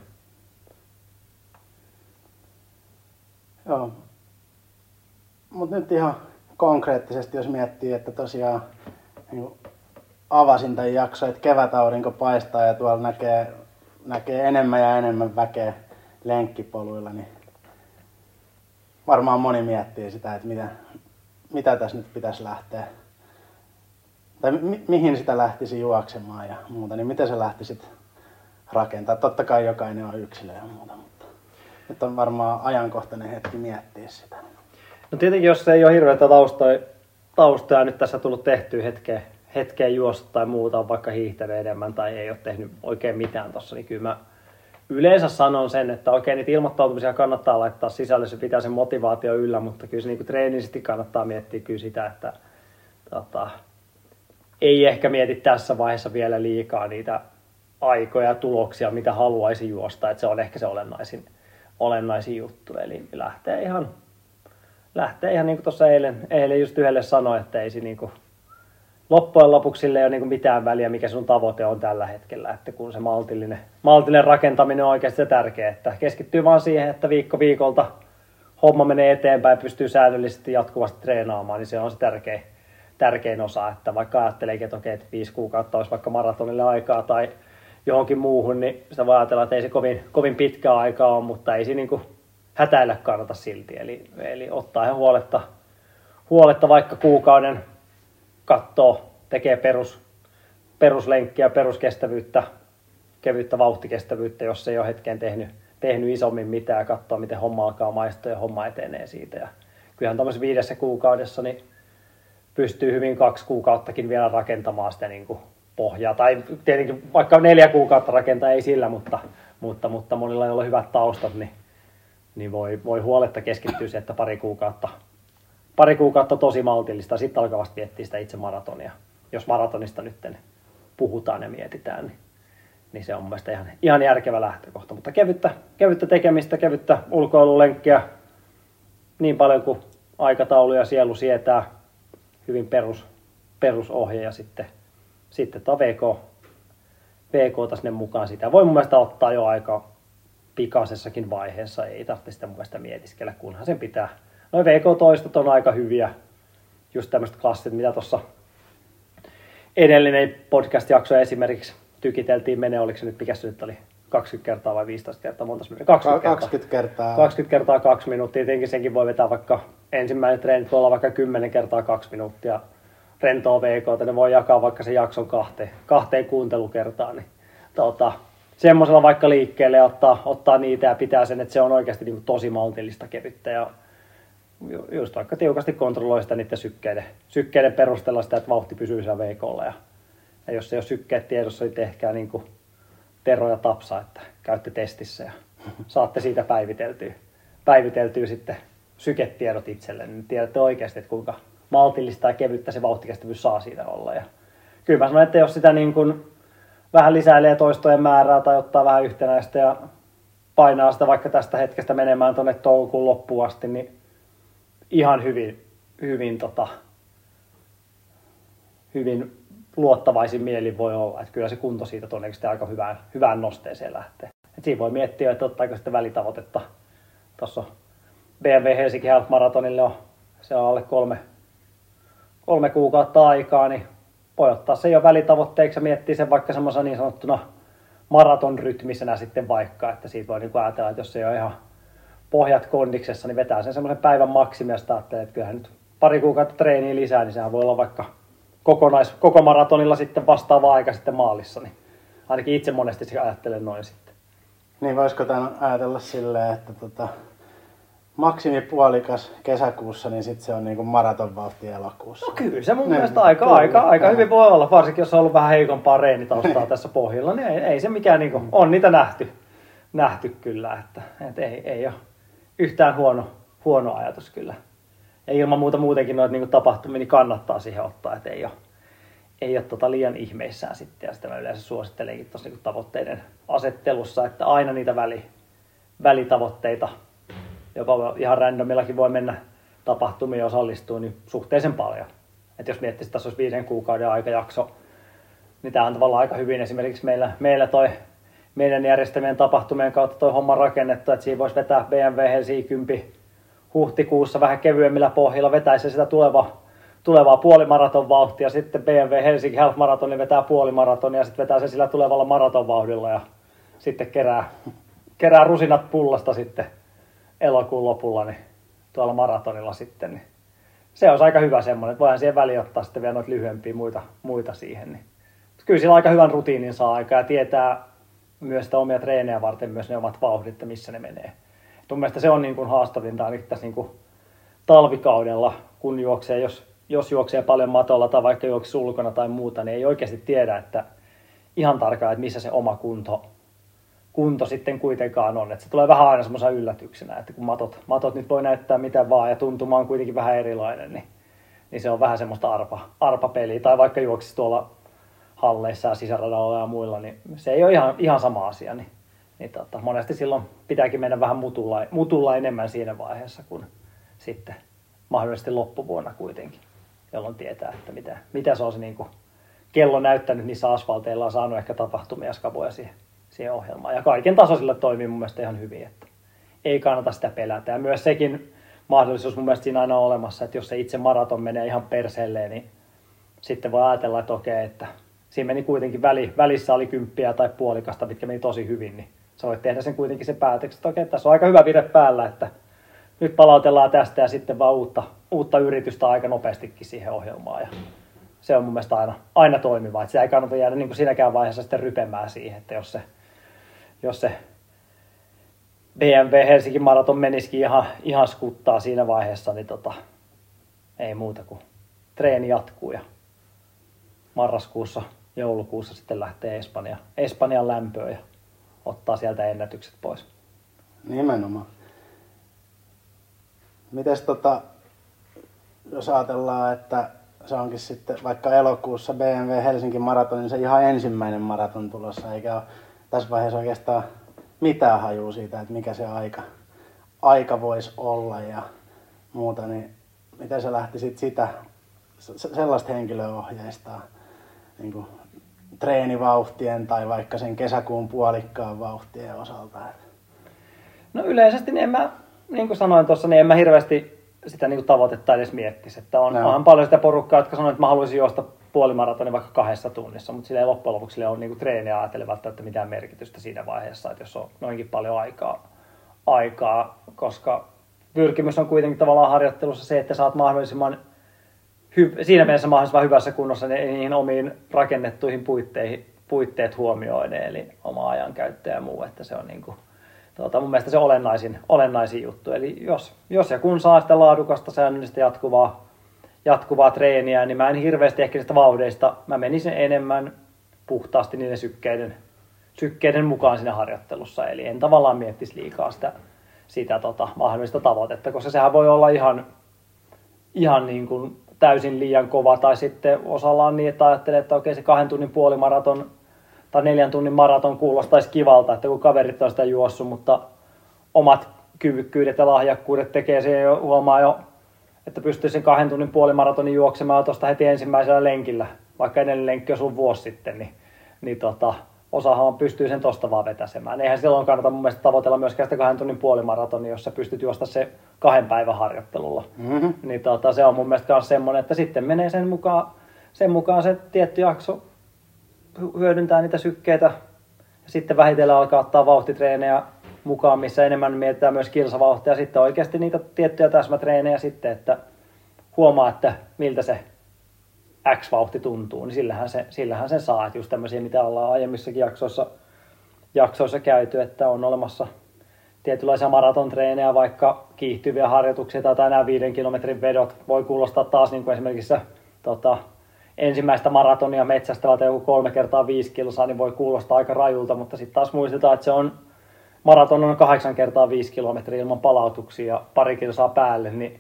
Speaker 3: Joo. Mutta nyt ihan konkreettisesti, jos miettii, että tosiaan niin avasin tämän jakson, että kevätaurinko paistaa ja tuolla näkee enemmän ja enemmän väkeä lenkkipoluilla, niin varmaan moni miettii sitä, että mitä tässä nyt pitäisi lähteä, tai mihin sitä lähtisi juoksemaan ja muuta, niin miten sä lähtisit rakentaa. Totta kai jokainen on yksilö ja muuta, mutta nyt on varmaan ajankohtainen hetki miettiä sitä.
Speaker 4: No tietenkin, jos ei ole hirveätä taustoja nyt tässä tullut tehtyä hetkeen juosta tai muuta, on vaikka hiihtänyt enemmän tai ei ole tehnyt oikein mitään tossa, niin kyllä mä yleensä sanon sen, että okei, niitä ilmoittautumisia kannattaa laittaa sisälle, se pitää sen motivaatio yllä, mutta kyllä se niin treenisesti kannattaa miettiä kyllä sitä, että ei ehkä mieti tässä vaiheessa vielä liikaa niitä aikoja ja tuloksia, mitä haluaisi juosta, että se on ehkä se olennaisin juttu, eli lähtee ihan niin kuin tuossa eilen just yhdelle sanoi, että ei se niin kuin loppujen lopuksi sille ei ole niin mitään väliä, mikä sun tavoite on tällä hetkellä, että kun se maltillinen rakentaminen on oikeasti se tärkeä, että keskittyy vaan siihen, että viikko viikolta homma menee eteenpäin, pystyy säännöllisesti jatkuvasti treenaamaan, niin se on se tärkein osa, että vaikka ajatteleekin, että okei, että 5 kuukautta olisi vaikka maratonille aikaa tai johonkin muuhun, niin sitä voi ajatella, että ei se kovin pitkä aika ole, mutta ei se niin kuin hätäillä kannata silti, eli ottaa ihan huoletta vaikka kuukauden katsoo, tekee peruslenkkiä, peruskestävyyttä, kevyttä vauhtikestävyyttä, jos ei ole hetken tehnyt isommin mitään, katsoo miten homma alkaa maistua ja homma etenee siitä. Ja kyllähän tämmöisessä 5 kuukaudessa niin pystyy hyvin 2 kuukauttakin vielä rakentamaan sitä niin kuin pohjaa. Tai tietenkin vaikka 4 kuukautta rakentaa ei sillä, mutta monilla joilla on hyvät taustat, niin voi huoletta keskittyä siihen, että pari kuukautta tosi maltillista, sitten alkaa vasta miettiä sitä itse maratonia. Jos maratonista nyt puhutaan ja mietitään, niin se on mun mielestä ihan järkevä lähtökohta. Mutta kevyttä tekemistä, kevyttä ulkoilulenkkiä, niin paljon kuin aikataulu ja sielu sietää, hyvin perusohje ja sitten tuo VK sinne mukaan sitä. Voi mun mielestä ottaa jo aika pikaisessakin vaiheessa, ei tarvitse sitä mun mielestä mietiskellä, kunhan sen pitää. Noi VK-toistot on aika hyviä, just tämmöiset klassit, mitä tuossa edellinen podcast-jakso esimerkiksi tykiteltiin oliko se nyt, mikä se nyt oli, 20 kertaa vai 15 kertaa, monta minuuttia?
Speaker 3: 20 kertaa.
Speaker 4: 20 kertaa 2 minuuttia, tietenkin senkin voi vetää vaikka, ensimmäinen treeni voi olla vaikka 10 kertaa 2 minuuttia rentoa VK:ta, ne voi jakaa vaikka sen jakson kahteen kuuntelukertaan, niin semmoisella vaikka liikkeelle ja ottaa niitä ja pitää sen, että se on oikeasti niin kuin tosi maltillista kevyttä ja just vaikka tiukasti kontrolloi sitä niiden sykkeiden perusteella sitä, että vauhti pysyy siellä VK:lla ja jos ei ole sykkeet tiedossa, niin tehkää niin kuin Tero ja Tapsa, että käytte testissä ja saatte siitä päiviteltyä sitten syketiedot itselle, niin tiedätte oikeasti, että kuinka maltillista ja kevyttä se vauhtikestävyys saa siitä olla. Ja kyllä mä sanon, että jos sitä niin kuin vähän lisäilee toistojen määrää tai ottaa vähän yhtenäistä ja painaa sitä vaikka tästä hetkestä menemään tuonne toukokuun loppuun asti, niin ihan hyvin hyvin luottavaisin mielin voi olla. Että kyllä se kunto siitä todennäköisesti aika hyvään nosteeseen lähtee. Et siinä voi miettiä, että ottaako sitten välitavoitetta. Tuossa BMW Helsinki Half Marathonille se on alle 3 kuukautta aikaa, niin voi ottaa sen jo välitavoitteeksi ja miettiä sen vaikka semmoisena niin sanottuna maratonrytmisenä sitten vaikka, että siitä voi niin ajatella, että jos ei ole ihan pohjat kondiksessa, niin vetää sen semmoisen päivän maksimi ja sitten ajattelee, että kyllähän nyt pari kuukautta treeniä lisää, niin sehän voi olla vaikka koko maratonilla sitten vastaava aika sitten maalissa, niin ainakin itse monesti ajattelen noin sitten.
Speaker 3: Niin voisiko tämän ajatella silleen, että maksimipuolikas kesäkuussa, niin sitten se on niinku maratonvauhti elokuussa.
Speaker 4: No kyllä se mun mielestä aika hyvin voi olla, varsinkin jos on ollut vähän heikompaa reenitaustaa tässä pohjilla, niin ei se mikään niinku, on niitä nähty kyllä, että ei ole yhtään huono ajatus kyllä. Ja ilman muuta muutenkin noita niinku tapahtumia niin kannattaa siihen ottaa, että ei ole liian ihmeissään sitten. Ja sitä mä yleensä suosittelenkin tuossa niinku tavoitteiden asettelussa, että aina niitä välitavoitteita, jopa ihan randomillakin voi mennä tapahtumiin ja osallistua, niin suhteellisen paljon. Et jos miettisit, että tässä olisi 5 kuukauden aikajakso, niin tämä on tavallaan aika hyvin esimerkiksi meillä meidän järjestämien tapahtumien kautta toi homma rakennettu, että siinä voisi vetää BMW Helsinki 10 huhtikuussa vähän kevyemmillä pohjilla, vetäisi sitä tulevaa puolimaraton vauhtia, sitten BMW Helsinki Half Maratoni vetää puolimaratonia ja sitten vetää se sillä tulevalla maraton vauhdilla ja sitten kerää rusinat pullasta sitten elokuun lopulla niin tuolla maratonilla sitten. Niin se olisi aika hyvä semmoinen, että voidaan siihen väliin ottaa sitten vielä noita lyhyempiä muita siihen. Niin. Kyllä sillä aika hyvän rutiinin saa aikaa ja tietää myös sitä omia treenejä varten myös ne omat vauhdit, että missä ne menee. Mun mielestä se on niin kuin haastavinta ainakin tässä niin kuin talvikaudella, kun juoksee, jos juoksee paljon matolla tai vaikka juoksee ulkona tai muuta, niin ei oikeasti tiedä, että ihan tarkkaan, että missä se oma kunto sitten kuitenkaan on. Että se tulee vähän aina semmoisena yllätyksenä, että kun matot nyt voi näyttää mitä vaan ja tuntuma on kuitenkin vähän erilainen, niin se on vähän semmoista arpapeliä. Tai vaikka juoksisi tuolla halleissa ja sisäradalla ja muilla, niin se ei ole ihan sama asia. Niin monesti silloin pitääkin mennä vähän mutulla enemmän siinä vaiheessa kuin sitten mahdollisesti loppuvuonna kuitenkin, jolloin tietää, että mitä se on se niin kuin kello näyttänyt niissä asfalteilla, on saanut ehkä tapahtumia ja skaboja siihen ohjelmaan. Ja kaiken tasoisilla toimii mun mielestä ihan hyvin, että ei kannata sitä pelätä. Ja myös sekin mahdollisuus mun mielestä siinä aina on olemassa, että jos se itse maraton menee ihan perseelleen, niin sitten voi ajatella, että okei, että siinä meni kuitenkin välissä oli 10 tai puolikasta, mitkä meni tosi hyvin, niin sä voit tehdä sen kuitenkin se päätöksen, että okei, tässä on aika hyvä vire päällä, että nyt palautellaan tästä ja sitten vaan uutta yritystä aika nopeastikin siihen ohjelmaan. Ja se on mun mielestä aina toimiva, että se ei kannata jäädä niin kuin siinäkään vaiheessa sitten rypemään siihen, että jos se BMW Helsinki maraton menisikin ihan skuttaa siinä vaiheessa, niin ei muuta kuin treeni jatkuu ja marraskuussa, joulukuussa sitten lähtee Espanjan lämpöön ja ottaa sieltä ennätykset pois.
Speaker 3: Nimenomaan. Mites jos ajatellaan, että se onkin sitten vaikka elokuussa BMW Helsinki maraton, niin se ihan ensimmäinen maraton tulossa, eikä ole tässä vaiheessa oikeastaan mitään hajua siitä, että mikä se aika voisi olla ja muuta, niin miten sä lähtisit sellaista henkilöä ohjeistaa niin kuin treenivauhtien tai vaikka sen kesäkuun puolikkaan vauhtien osalta?
Speaker 4: No yleisesti niin niin kuin sanoin tuossa, niin en mä hirveästi sitä niin kuin tavoitetta edes miettisi. Että onhan paljon sitä porukkaa, jotka sanoo, että mä haluaisin juosta puolimaratonin vaikka 2 tunnissa, mutta sillä ei loppujen lopuksi ole niin kuin treeniä ajatellen välttämättä mitään merkitystä siinä vaiheessa, että jos on noinkin paljon aikaa, koska pyrkimys on kuitenkin tavallaan harjoittelussa se, että saat mahdollisimman siinä mielessä mahdollisimman hyvässä kunnossa niihin omiin rakennettuihin puitteet huomioiden, eli oma ajankäyttö ja muu, että se on niin kuin, mun mielestä se olennaisin juttu. Eli jos ja kun saa sitä laadukasta, säännöllistä jatkuvaa treeniä, niin mä en hirveästi ehkä sitä vauhdeista, mä menisin enemmän puhtaasti niiden sykkeiden mukaan siinä harjoittelussa, eli en tavallaan miettisi liikaa sitä mahdollista tavoitetta, koska sehän voi olla ihan niin kuin täysin liian kova, tai sitten osalla on niin, että ajattelee, että okei, se 2 tunnin puolimaraton tai 4 tunnin maraton kuulostaisi kivalta, että kun kaverit on sitä juossut, mutta omat kyvykkyydet ja lahjakkuudet tekee sen huomaa jo, että pystyy sen 2 tunnin puolimaratonin juoksemaan tuosta heti ensimmäisellä lenkillä vaikka edellinen lenkki on sun vuosi sitten, niin osahan pystyy sen tosta vaan vetäsemään. Eihän silloin kannata mun mielestä tavoitella myöskään sitä 2 tunnin puolimaratonia, jos sä pystyt juosta se 2 päivän harjoittelulla. Mm-hmm. Niin se on mun mielestä myös semmoinen, että sitten menee sen mukaan se tietty jakso hyödyntää niitä sykkeitä. Ja sitten vähitellen alkaa ottaa vauhtitreenejä mukaan, missä enemmän mietitään myös kilsavauhtia. Ja sitten oikeasti niitä tiettyjä täsmätreenejä sitten, että huomaa, että miltä se X-vauhti tuntuu, niin sillähän sen saa. Että just tämmöisiä, mitä ollaan aiemmissakin jaksoissa käyty, että on olemassa tietynlaisia maratontreenejä, vaikka kiihtyviä harjoituksia tai nämä 5 kilometrin vedot. Voi kuulostaa taas niin kuin esimerkiksi ensimmäistä maratonia metsästävältä joku 3 kertaa 5 kilsaa, niin voi kuulostaa aika rajulta, mutta sitten taas muistetaan, että maraton on 8 kertaa 5 kilometriä ilman palautuksia ja 2 kilsaa päälle, niin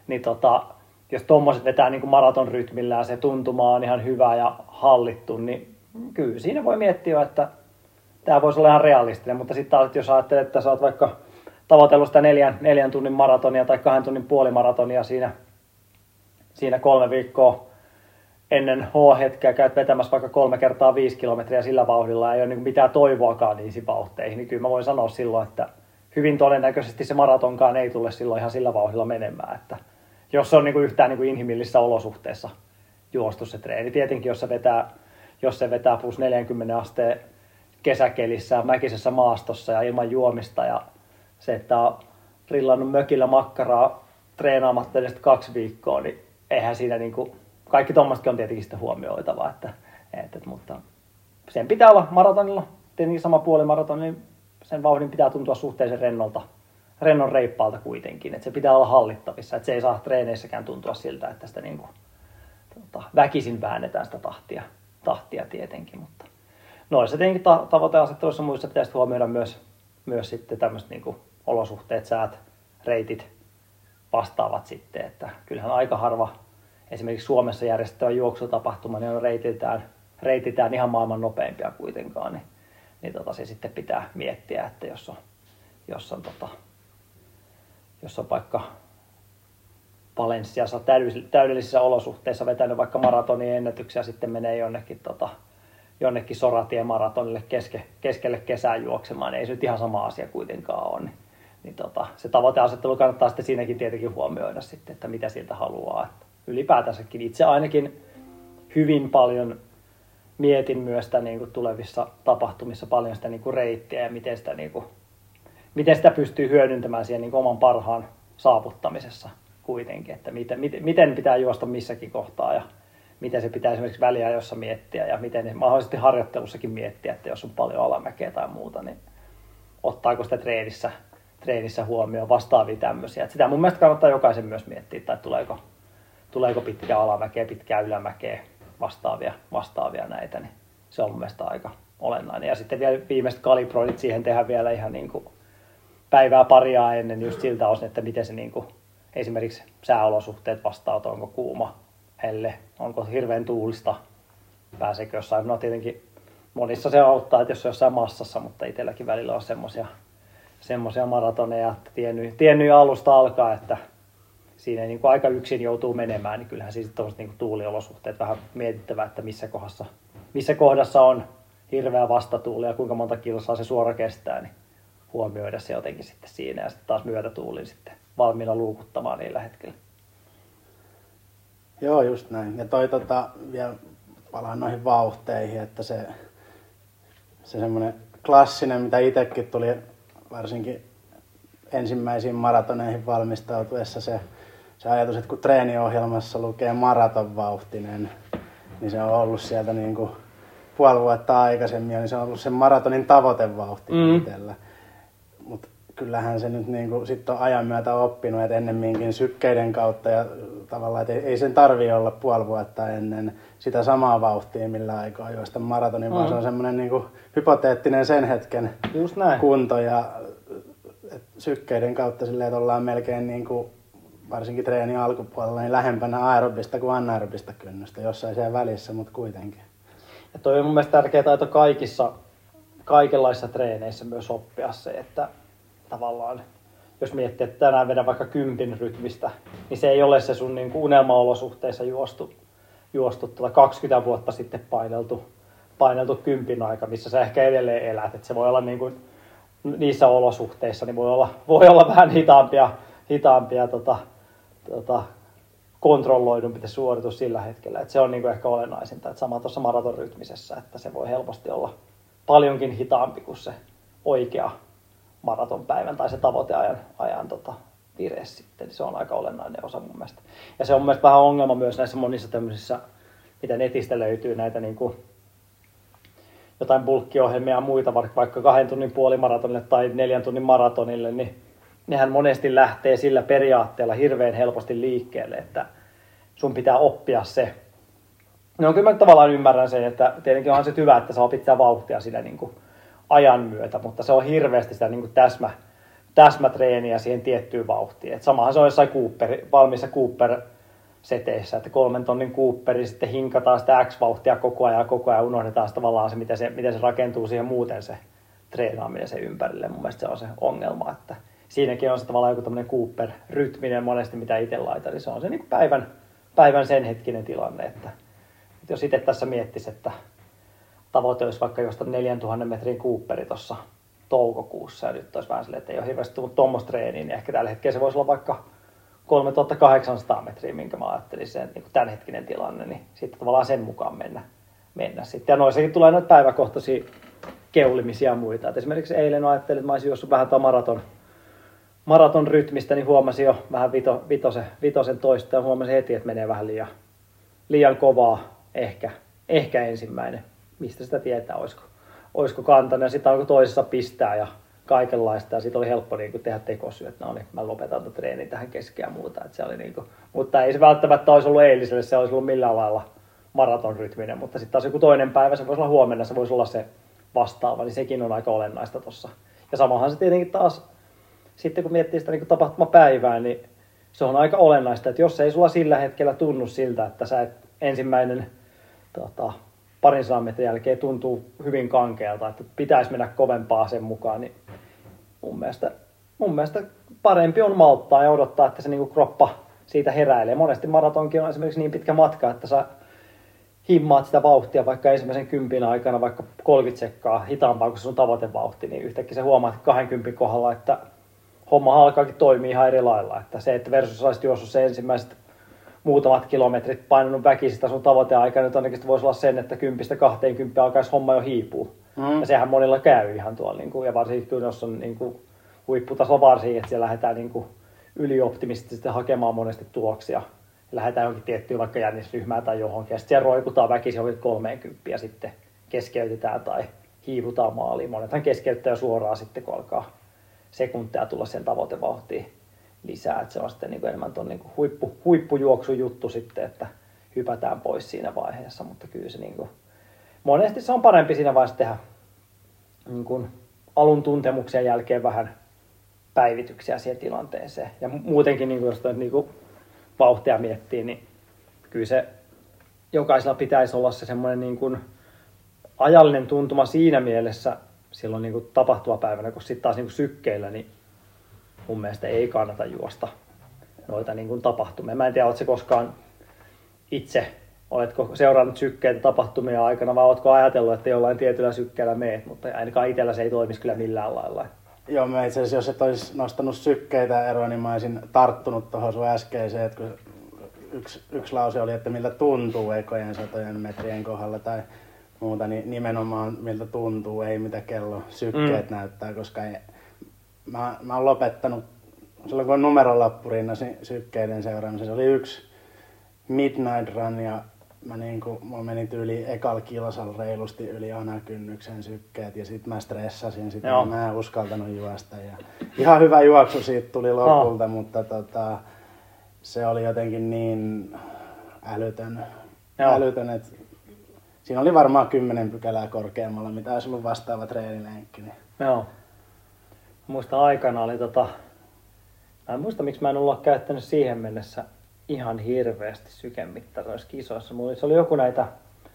Speaker 4: jos tuommoiset vetää niin kuin maratonrytmillä ja se tuntuma on ihan hyvä ja hallittu, niin kyllä siinä voi miettiä, että tämä voisi olla ihan realistinen, mutta sitten taas, jos ajattelet, että sä oot vaikka tavoitellut sitä 4 tunnin maratonia tai 2 tunnin puolimaratonia siinä 3 viikkoa ennen H-hetkeä käyt vetämässä vaikka 3 kertaa 5 kilometriä sillä vauhdilla ja ei ole niin mitään toivoakaan niihin vauhteihin, niin kyllä mä voin sanoa silloin, että hyvin todennäköisesti se maratonkaan ei tule silloin ihan sillä vauhdilla menemään, että jos se on niin yhtään niin inhimillisissä olosuhteissa juostu se treeni. Tietenkin, jos se vetää plus 40 asteen kesäkelissä, mäkisessä maastossa ja ilman juomista ja se, että on rillannut mökillä makkaraa treenaamatta edes 2 viikkoa, niin eihän siinä kaikki tommoistakin on tietenkin sitten huomioitava, mutta sen pitää olla maratonilla, tietenkin sama puolimaratoni, niin sen vauhdin pitää tuntua suhteellisen rennon reippaalta kuitenkin, että se pitää olla hallittavissa, että se ei saa treeneissäkään tuntua siltä, että sitä väkisin väännetään sitä tahtia tietenkin, mutta noissa tietenkin tavoiteasetteluissa muissa pitäisi huomioida myös sitten tämmöiset olosuhteet, säät, reitit vastaavat sitten, että kyllähän aika harva esimerkiksi Suomessa järjestettävä juoksutapahtuma, niin on reitiltään ihan maailman nopeimpia kuitenkaan, niin se sitten pitää miettiä, että jos on vaikka Valenssiassa täydellisissä olosuhteissa vetänyt vaikka maratonin ennätyksiä, sitten menee jonnekin Soratien maratonille keskelle kesää juoksemaan, niin ei se nyt ihan sama asia kuitenkaan ole. Niin se tavoiteasettelu kannattaa sitten siinäkin tietenkin huomioida sitten, että mitä siltä haluaa. Että ylipäätänsäkin itse ainakin hyvin paljon mietin myös sitä tulevissa tapahtumissa paljon sitä reittiä ja miten sitä pystyy hyödyntämään siihen oman parhaan saavuttamisessa kuitenkin, että miten pitää juosta missäkin kohtaa ja miten se pitää esimerkiksi väliajoissa miettiä ja miten mahdollisesti harjoittelussakin miettiä, että jos on paljon alamäkeä tai muuta, niin ottaako sitä treenissä huomioon vastaavia tämmöisiä. Että sitä mun mielestä kannattaa jokaisen myös miettiä, tai tuleeko pitkää alamäkeä, pitkää ylämäkeä, vastaavia näitä, niin se on mun mielestä aika olennainen. Ja sitten vielä viimeiset kalibroinnit siihen tehdään vielä ihan päivää paria ennen just siltä osin, että miten se esimerkiksi sääolosuhteet vastaavat, onko kuuma, helle, onko hirveän tuulista, pääseekö jossain. No tietenkin monissa se auttaa, että jos on jossain massassa, mutta itselläkin välillä on semmoisia maratoneja, että tiennyt alusta alkaa, että siinä ei aika yksin joutuu menemään, niin kyllähän siis tuollaiset tuuliolosuhteet vähän mietittävä, että missä kohdassa on hirveä vastatuuli ja kuinka monta kilsaa se suora kestää, niin huomioida se jotenkin sitten siinä ja sitten taas myötätuulin sitten valmiina luukuttamaan niillä hetkellä.
Speaker 3: Joo, just näin. Ja vielä palaan noihin vauhteihin, että se semmoinen klassinen, mitä itsekin tuli varsinkin ensimmäisiin maratoneihin valmistautuessa se ajatus, että kun treeniohjelmassa lukee maratonvauhtinen, niin se on ollut sieltä puoli vuotta aikaisemmin, niin se on ollut sen maratonin tavoitevauhti itsellä. Mutta kyllähän se nyt sit on ajan myötä oppinut, että ennemminkin sykkeiden kautta ja tavallaan, että ei sen tarvitse olla puoli vuotta ennen sitä samaa vauhtia, millä aikaa juosta maratonin, vaan se on semmoinen hypoteettinen sen hetken kunto ja sykkeiden kautta silleen, että ollaan melkein varsinkin treenin alkupuolella niin lähempänä aerobista kuin anaerobista kynnystä, jossain siellä välissä, mutta kuitenkin.
Speaker 4: Ja toi on mun mielestä tärkeä taito kaikenlaisissa treeneissä myös oppia se, että tavallaan jos miettii, että tänään vedän vaikka 10 rytmistä, niin se ei ole se sun unelmaolosuhteissa juostu 20 vuotta sitten paineltu 10 aika, missä sä ehkä edelleen elät. Et se voi olla niin kuin, niissä olosuhteissa niin voi olla vähän hitaampia kontrolloidumpi se suoritus sillä hetkellä. Et se on niin kuin ehkä olennaisinta. Et sama tuossa maratonrytmisessä, että se voi helposti olla paljonkin hitaampi kuin se oikea maratonpäivän tai se tavoiteajan vire sitten. Se on aika olennainen osa mun mielestä. Ja se on mun mielestä vähän ongelma myös näissä monissa tämmöisissä, mitä netistä löytyy, näitä niin kuin jotain bulkkiohjelmia ja muita, vaikka 2 tunnin puolimaratonille tai 4 tunnin maratonille, niin nehän monesti lähtee sillä periaatteella hirveän helposti liikkeelle, että sun pitää oppia se. No kyllä mä tavallaan ymmärrän sen, että tietenkin onhan se hyvä, että sä opit sitä vauhtia siinä niin kuin ajan myötä, mutta se on hirveästi sitä niin kuin täsmätreeniä siihen tiettyyn vauhtiin. Et samahan se on jossain valmiissa Cooper-seteissä, että 3 tonnin Cooperi sitten hinkataan sitä X-vauhtia koko ajan unohdetaan tavallaan se, miten se rakentuu siihen muuten se treenaaminen sen ympärille. Mun mielestä se on se ongelma, että siinäkin on se tavallaan joku tämmöinen Cooper-rytminen monesti, mitä itse laitan, niin se on se niin kuin päivän sen hetkinen tilanne, että jos itse tässä miettisi, että tavoite olisi vaikka jostain 4000 metrin Cooperi tuossa toukokuussa, ja nyt olisi vähän silleen, että ei ole hirveästi tullut tuommoista treeniä, niin ehkä tällä hetkellä se voisi olla vaikka 3800 metriä, minkä mä ajattelin sen niin tämänhetkinen tilanne, niin sitten tavallaan sen mukaan mennä sitten. Ja noissakin tulee noita päiväkohtaisia keulimisia ja muita. Et esimerkiksi eilen ajattelin, että mä olisin juossut vähän maraton rytmistä, niin huomasin jo vähän vitosen toista ja huomasin heti, että menee vähän liian kovaa ehkä ensimmäinen. Mistä sitä tietää, olisiko kantanut, ja sitten alkoi toisessa pistää ja kaikenlaista, ja sitten oli helppo niin kuin tehdä tekosyy, että no niin, mä lopetan tuon treenin tähän kesken ja muuta. Että se oli, niin kuin, mutta ei se välttämättä olisi ollut eiliselle, se olisi ollut millään lailla maratonrytminen, mutta sitten taas joku toinen päivä, se voisi olla huomenna, se voisi olla se vastaava, niin sekin on aika olennaista tuossa. Ja samahan se tietenkin taas, sitten kun miettii sitä niin kuin tapahtumapäivää, niin se on aika olennaista, että jos ei sulla sillä hetkellä tunnu siltä, että sä et ensimmäinen parin sadan metrin jälkeen tuntuu hyvin kankealta, että pitäisi mennä kovempaa sen mukaan, niin mun mielestä parempi on malttaa ja odottaa, että se niin kuin kroppa siitä heräilee. Monesti maratonkin on esimerkiksi niin pitkä matka, että sä himmaat sitä vauhtia vaikka ensimmäisen 10 aikana vaikka 30 sekkaa hitaampaa kuin se sun tavoitevauhti, niin yhtäkkiä se huomaat 20 kohdalla, että homma alkaakin toimia ihan eri lailla. Että se, että versus olisit juossut se ensimmäiset muutamat kilometrit painanut väkisistä sun tavoiteaika, nyt todennäköisesti voisi olla sen, että 10-20 alkaisi homma jo hiipua. Ja sehän monilla käy ihan tuolla, niin kuin, ja varsinkin jos on niin kuin, huipputasolla varsinkin, että siellä lähdetään niin kuin, ylioptimistisesti hakemaan monesti tuloksia. Ja lähdetään johonkin tiettyyn vaikka jännisryhmään tai johonkin, ja sitten siellä roikutaan väkisin johonkin 30 ja sitten keskeytetään tai hiivutaan maaliin. Monethan keskeyttää jo suoraan sitten, kun alkaa sekunteja tulla sen tavoitevauhtiin lisää. Että se on sitten niin kuin enemmän tuon niin kuin huippujuoksun juttu sitten, että hypätään pois siinä vaiheessa, mutta kyllä se niin kuin, monesti se on parempi siinä vaiheessa tehdä niin kuin alun tuntemuksen jälkeen vähän päivityksiä siihen tilanteeseen. Ja muutenkin, niin kuin jos niin kuin vauhtia miettii, niin kyllä se jokaisella pitäisi olla se semmoinen niin kuin ajallinen tuntuma siinä mielessä silloin niin kuin tapahtumapäivänä, kun sitten taas niin kuin sykkeillä, niin mun mielestä ei kannata juosta noita niin kuin tapahtumia. Mä en tiedä, oletko koskaan itse, oletko seurannut sykkeitä tapahtumia aikana, vai oletko ajatellut, että jollain tietyllä sykkeellä meet, mutta ainakaan itsellä se ei toimisi kyllä millään lailla.
Speaker 3: Joo, mä itse asiassa, jos et olisi nostanut sykkeitä eroa, niin mä olisin tarttunut tuohon sun äskeiseen, että kun yksi lause oli, että miltä tuntuu ekojen 100 metrien kohdalla tai muuta, niin nimenomaan miltä tuntuu, ei mitä kello sykkeet näyttää, koska mä oon lopettanut, silloin kun on numerolappu rinnasi sykkeiden seuraamisen, se oli yksi midnight run ja mulla meni tyyli ekalla kilsalla reilusti yli anakynnyksen sykkeet ja sit mä stressasin sitä ja mä en uskaltanut juosta. Ja ihan hyvä juoksu siitä tuli lopulta, mutta se oli jotenkin niin älytön, että siinä oli varmaan 10 pykälää korkeammalla, mitä olisi ollut vastaava treenilenkki. Niin.
Speaker 4: Joo. Muista aikana oli mä en muista miksi mä en ollut käyttänyt siihen mennessä ihan hirveästi sykemittaroissa kisoissa. Se oli joku näitä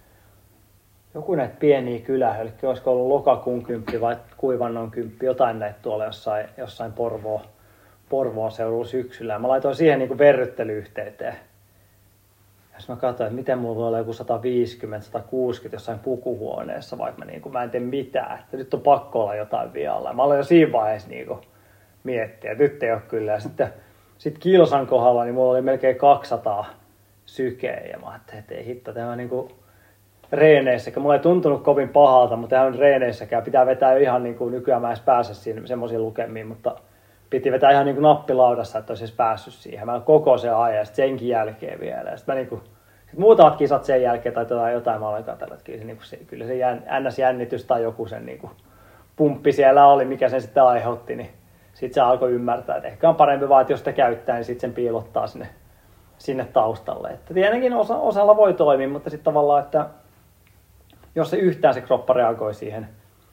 Speaker 4: pieniä kylähölkkiä, olisiko ollut lokakuun 10 vai kuivannon 10, jotain näitä tuolla jossain Porvoon seudulla syksyllä. Ja mä laitoin siihen niin kuin verryttelyyhteyteen. Ja jos mä katsoin, että miten mulla voi olla joku 150-160 jossain pukuhuoneessa, vaikka mä en tee mitään, että nyt on pakko olla jotain vialla. Ja mä aloin jo siinä vaiheessa miettiä, että nyt ei ole kyllä. Ja sitten kilsan kohdalla niin mulla oli melkein 200 sykeä ja mä ajattelin, että ei hitto, tämä on reeneissäkään. Mulla ei tuntunut kovin pahalta, mutta tämä on reeneissäkään. Pitää vetää jo ihan nykyään mä edes pääse semmoisiin lukemiin, mutta piti vetää ihan nappilaudassa, että olisi edes päässyt siihen. Mä koko se ajan ja senkin jälkeen vielä. Ja sitten muutamat kisat sen jälkeen tai jotain mä olen katsella, että kyllä se NS-jännitys tai joku sen pumppi siellä oli, mikä sen sitten aiheutti, niin sitten se alkoi ymmärtää, että ehkä on parempi vaan, että jos sitä käyttää, niin sitten sen piilottaa sinne taustalle. Että tietenkin osalla voi toimia, mutta sitten tavallaan, että jos se yhtään se kroppa reagoi siihen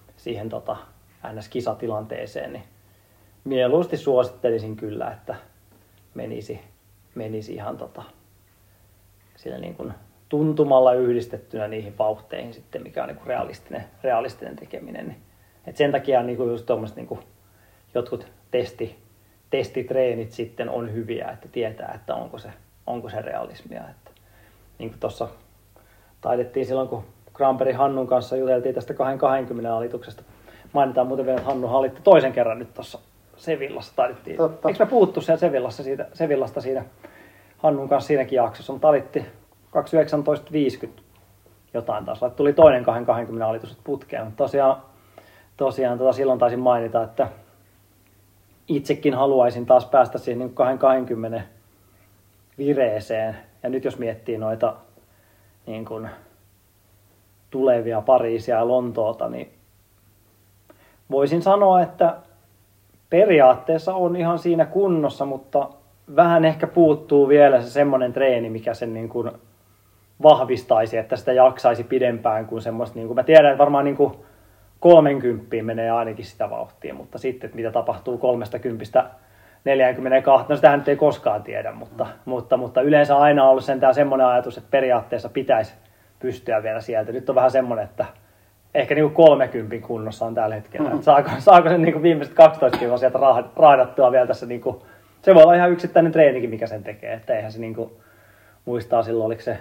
Speaker 4: NS-kisatilanteeseen, niin mieluusti suosittelisin kyllä, että menisi ihan sillä tuntumalla yhdistettynä niihin vauhteihin sitten, mikä on realistinen tekeminen. Niin. Et sen takia just tuommoiset jotkut testitreenit sitten on hyviä, että tietää, että onko se realismia. Että, niin kuin tuossa taidettiin silloin, kun Granbergin Hannun kanssa juteltiin tästä 220 alituksesta. Mainitaan muuten vielä, että Hannu hallitti toisen kerran nyt tuossa Sevillassa taidettiin. Totta. Eikö me puhuttu siellä Sevillasta siinä Hannun kanssa siinäkin jaksossa, mutta alitti 2.19.50 jotain taas. Tuli toinen 220 alitus putkeen, mutta tosiaan silloin taisin mainita, että itsekin haluaisin taas päästä siihen 220 vireeseen. Ja nyt jos miettii noita tulevia Pariisia ja Lontoota, niin voisin sanoa, että periaatteessa on ihan siinä kunnossa, mutta vähän ehkä puuttuu vielä se semmoinen treeni, mikä sen vahvistaisi, että sitä jaksaisi pidempään kuin semmoista. Mä tiedän, että varmaan 30 menee ainakin sitä vauhtia, mutta sitten, että mitä tapahtuu 30-42, no sitähän nyt ei koskaan tiedä, mutta yleensä aina on ollut sentään semmoinen ajatus, että periaatteessa pitäisi pystyä vielä sieltä. Nyt on vähän semmoinen, että ehkä 30 kunnossa on tällä hetkellä. Saako sen viimeiset 12 kiloa sieltä raadattua vielä tässä? Se voi olla ihan yksittäinen treenikin, mikä sen tekee. Että eihän se muistaa silloin, oliko se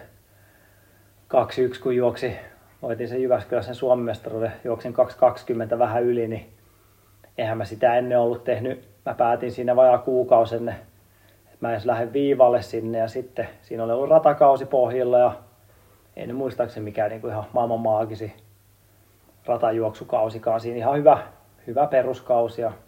Speaker 4: 2-1, kun voitin sen Jyväskylässä sen Suomen mestaruuden, juoksin 2.20 vähän yli, niin eihän mä sitä ennen ollut tehnyt. Mä päätin siinä vajaa kuukausi ennen, että mä edes lähden viivalle sinne ja sitten siinä oli ollut ratakausi pohjilla ja ei nyt muistaakseni mikään ihan maailman maagisi ratajuoksukausikaan. Siinä ihan hyvä peruskausi ja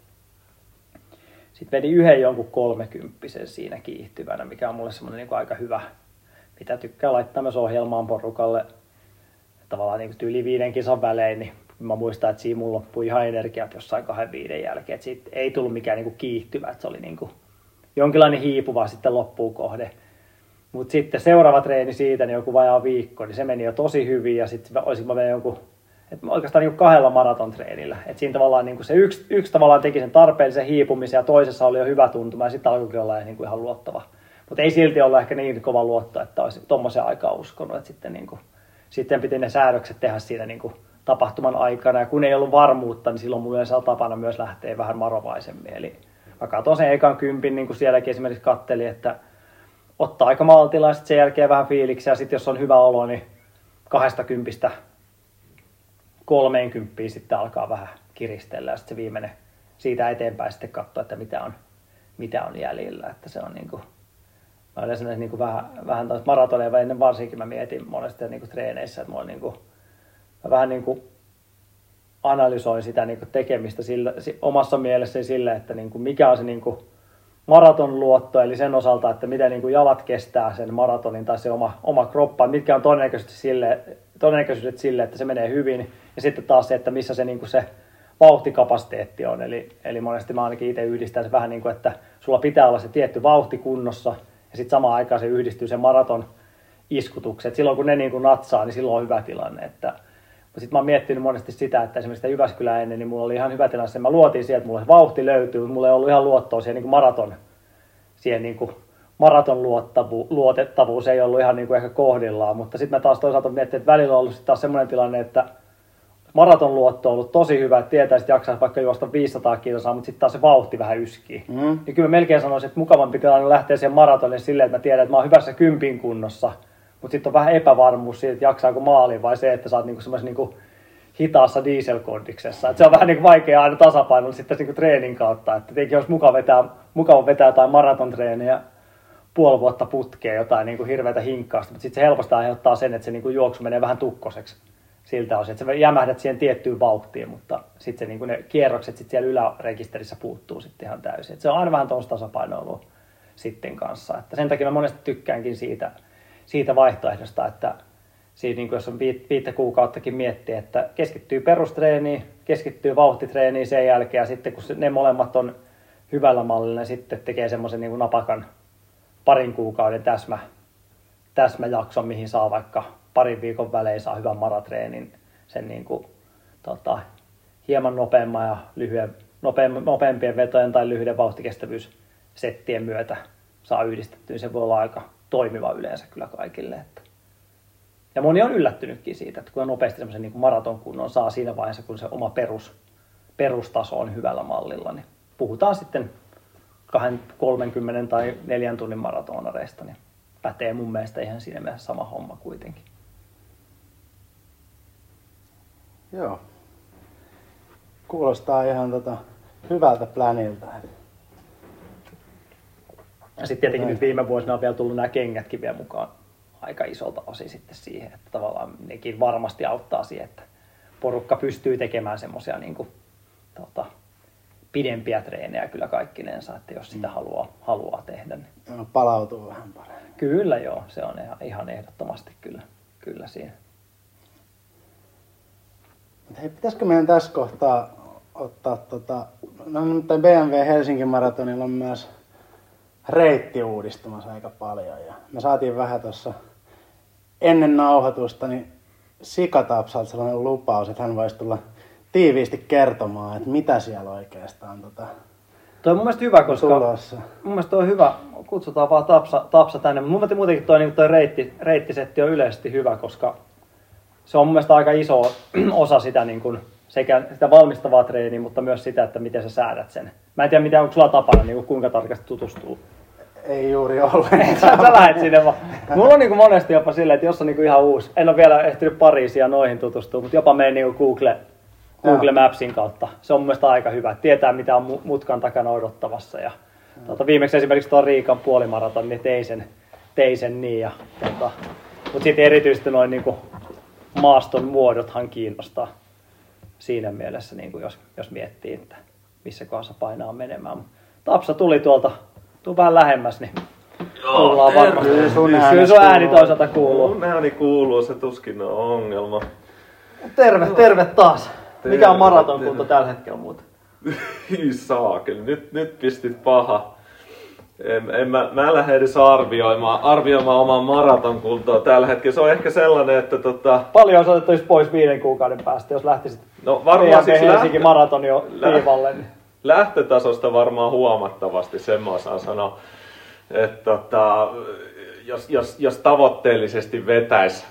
Speaker 4: sitten vedin yhden jonkun 30 siinä kiihtyvänä, mikä on mulle semmoinen aika hyvä, mitä tykkää laittaa myös ohjelmaan porukalle. Tavallaan yli 5 kisan välein, niin mä muistan, että siinä mulla loppui ihan energiat jossain 2-5 jälkeen. Että siitä ei tullut mikään kiihtyvä, että se oli jonkinlainen hiipuva sitten loppuun kohde. Mutta sitten seuraava treeni siitä, niin joku vajaa viikko, niin se meni jo tosi hyvin ja sitten olisin mä mennyt oikeastaan 2 maratontreenillä. Että siinä tavallaan se yksi tavallaan teki sen tarpeellisen hiipumisen ja toisessa oli jo hyvä tuntuma ja sitten alkoikin olla ihan luottava. Mutta ei silti olla ehkä niin kova luotto, että olisi tuommoisen aikaa uskonut, että sitten piti ne säädökset tehdä siinä tapahtuman aikana. Ja kun ei ollut varmuutta, niin silloin mulla yleensä on tapana myös lähteä vähän varovaisemmin. Eli mä katson sen ekan 10, niin kuin sielläkin esimerkiksi kattelin, että ottaa aika maltilla ja sitten sen jälkeen vähän fiiliksiä. Ja sitten jos on hyvä olo, niin 20-30 sitten alkaa vähän kiristellä. Ja sitten se viimeinen siitä eteenpäin sitten katsoa, että mitä on jäljellä. Että se on mä yleensä vähän maratoneja ennen varsinkin mä mietin monesti treeneissä, että mä vähän analysoin sitä tekemistä omassa mielessäni sille, että mikä on se maraton luotto, eli sen osalta, että miten jalat kestää sen maratonin tai se oma kroppa, mitkä on todennäköisyydet sille, että se menee hyvin, ja sitten taas se, että missä se vauhtikapasiteetti on, eli monesti mä ainakin itse yhdistän se vähän että sulla pitää olla se tietty vauhti kunnossa, ja sitten samaan aikaan se yhdistyy sen maraton iskutukset. Silloin kun ne natsaa, niin silloin on hyvä tilanne. Sitten mä oon miettinyt monesti sitä, että esimerkiksi sitä Jyväskylää ennen, niin mulla oli ihan hyvä tilanne. Mä luotin siihen, että mulla vauhti löytyy, mutta mulla ei ollut ihan luottoa siihen maraton luotettavuus ei ollut ihan ehkä kohdillaan. Mutta sitten mä taas toisaalta mietin, että välillä on ollut taas semmoinen tilanne, että maraton luotto on ollut tosi hyvä, että tietäisi, että jaksaisi vaikka juosta 500 kilsaa, mutta sitten taas se vauhti vähän yskii. Niin kyllä mä melkein sanoisin, että mukavampi tilanne lähteä siihen maratonille silleen, että mä tiedän, että mä oon hyvässä 10 kunnossa, Mutta sitten on vähän epävarmuus siitä, että jaksaako maaliin vai se, että sä oot niinku semmoisessa niinku hitaassa dieselkondiksessa. Et se on vähän niinku vaikea aina tasapainolla sitten niinku treenin kautta. Että tietenkin olisi mukava vetää jotain maratontreeniä puoli vuotta putkeen, jotain niinku hirveätä hinkkausta, mutta sitten se helposti aiheuttaa sen, että se niinku juoksu menee vähän tukkoseksi siltä osin. Että sä jämähdät siihen tiettyyn vauhtiin, mutta sitten se niinku ne kierrokset sit siellä ylärekisterissä puuttuu sitten ihan täysin. Et se on aina vähän tuosta tasapainoilua sitten kanssa. Että sen takia mä monesti tykkäänkin siitä vaihtoehdosta, että siinä, niin jos on 5 kuukauttakin miettii, että keskittyy perustreeniin, keskittyy vauhtitreeniin sen jälkeen ja sitten kun ne molemmat on hyvällä mallilla, niin sitten tekee semmoisen niin napakan parin kuukauden täsmäjakson, mihin saa vaikka parin viikon välein saa hyvän maratreenin sen niin kuin, hieman nopeamman ja nopeampien vetojen tai lyhyiden vauhtikestävyyssettien myötä saa yhdistettyä. Se voi olla aika toimiva yleensä kyllä kaikille. Ja moni on yllättynytkin siitä, että kun nopeasti semmoisen niin maratonkunnon saa siinä vaiheessa, kun se oma perustaso on hyvällä mallilla, niin puhutaan sitten 30 tai 4 tunnin maratonareista, niin pätee mun mielestä ihan siinä mielessä sama homma kuitenkin.
Speaker 3: Joo. Kuulostaa ihan hyvältä planilta.
Speaker 4: Ja sitten tietenkin nyt viime vuosina on vielä tullut nämä kengätkin vielä mukaan aika isolta osin sitten siihen, että tavallaan nekin varmasti auttaa siihen, että porukka pystyy tekemään semmoisia niin kuin, pidempiä treenejä kyllä kaikkinensa, että jos sitä haluaa tehdä. Niin.
Speaker 3: Palautuu vähän paremmin.
Speaker 4: Kyllä joo, se on ihan ehdottomasti kyllä siinä.
Speaker 3: Hei, pitäisikö meidän tässä kohtaa ottaa BMW Helsingin maratonilla on myös reitti uudistumassa aika paljon. Ja me saatiin vähän tuossa ennen nauhoitusta niin Sikatapsalta sellainen lupaus, että hän voisi tulla tiiviisti kertomaan, että mitä siellä oikeastaan
Speaker 4: Toi on mun mielestä hyvä, koska
Speaker 3: tulossa.
Speaker 4: Mun mielestä toi on hyvä, kutsutaan vaan Tapsa tänne, mutta mun mielestä muutenkin toi reittisetti on yleisesti hyvä, koska se on mun mielestä aika iso osa sitä, niin kuin, sekä sitä valmistavaa treeniä, mutta myös sitä, että miten sä säädät sen. Mä en tiedä, onko sulla tapana, niin kuinka tarkasti tutustuu.
Speaker 3: Ei juuri ollenkaan.
Speaker 4: Sä lähet sinne vaan. Mulla on niin kuin monesti jopa silleen, että jos on niin kuin ihan uusi, en ole vielä ehtinyt Pariisia noihin tutustua, mutta jopa menen niin kuin Google Mapsin kautta. Se on mun mielestä aika hyvä, että tietää mitä on mutkan takana odottamassa. Ja, viimeksi esimerkiksi tuon Riikan puolimaraton, niin tein sen niin. Mutta sitten erityisesti noin niin kuin maaston muodothan kiinnostaa siinä mielessä, niin kuin jos miettii, että missä kohdassa painaa menemään. Tapsa tuli tuolta, tuu vähän lähemmäs, niin kuullaan varmasti. Kyllä sun ääni toisaalta kuuluu.
Speaker 5: Mun ääni kuuluu, se tuskin on ongelma.
Speaker 4: Terve taas. Mikä on maratonkunto tällä hetkellä muuten?
Speaker 5: Hyi saakeli, nyt pistit paha. Mä en lähde edes arvioimaan omaa maratonkuntoa tällä hetkellä. Se on ehkä sellainen, että
Speaker 4: Paljon sä otettaisiin pois 5 kuukauden päästä, jos lähtisit
Speaker 5: varmaan siis
Speaker 4: Helsingin maratonin jo viivalle. Niin.
Speaker 5: Lähtötasosta varmaan huomattavasti, sen mä osaan sanoa. Että jos tavoitteellisesti vetäisi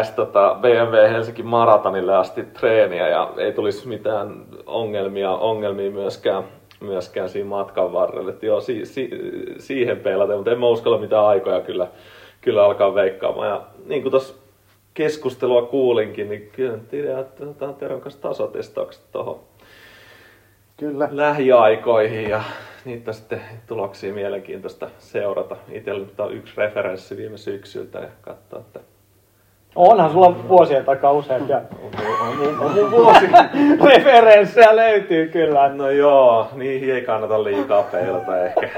Speaker 5: BMW Helsingin maratonille asti treeniä ja ei tulisi mitään ongelmia myöskään siinä matkan varrella. Että joo, siihen peilaten, mutta en mä uskalla mitään aikoja kyllä alkaa veikkaamaan. Ja niin kuin tuossa keskustelua kuulinkin, niin kyllä tiedän, että otetaan Teron kanssa tasotestaukset tuohon lähiaikoihin ja niitä sitten tuloksia mielenkiintoista seurata. Itsellä nyt on yksi referenssi viime syksyltä ja katsoa, että
Speaker 4: onhan sulla vuosien takaa useampia referenssejä löytyy kyllä.
Speaker 5: No joo, niihin ei kannata liikaa peilata ehkä.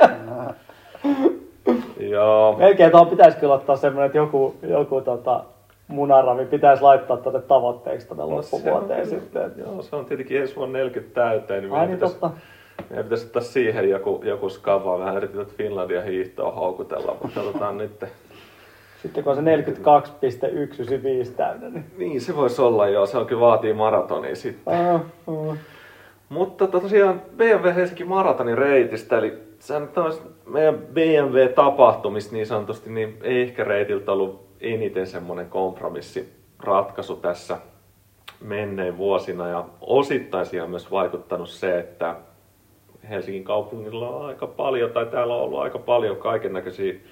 Speaker 5: Joo.
Speaker 4: Melkein tuohon pitäisi kyllä ottaa semmoinen, että joku munaravi pitäisi laittaa tuonne tavoitteeksi tuonne loppuvuoteen sitten.
Speaker 5: Joo, se on tietenkin ensi vuonna 40 täyteen. Niin
Speaker 4: meidän
Speaker 5: pitäisi ottaa siihen joku skava. Vähän yritetään Finlandia hiihtoa houkutella, mutta katsotaan nyt.
Speaker 4: Sitten kun on se 42,195 täynnä.
Speaker 5: Niin se voisi olla joo, se on kyllä vaatii maratonia sitten. Mutta tosiaan BMW Helsingin maratonin reitistä, eli sehän on meidän BMW-tapahtumista niin sanotusti, niin ei ehkä reitiltä ollut eniten semmoinen kompromissiratkaisu tässä menneen vuosina. Ja osittain siihen on myös vaikuttanut se, että Helsingin kaupungilla on aika paljon, tai täällä on ollut aika paljon kaikennäköisiä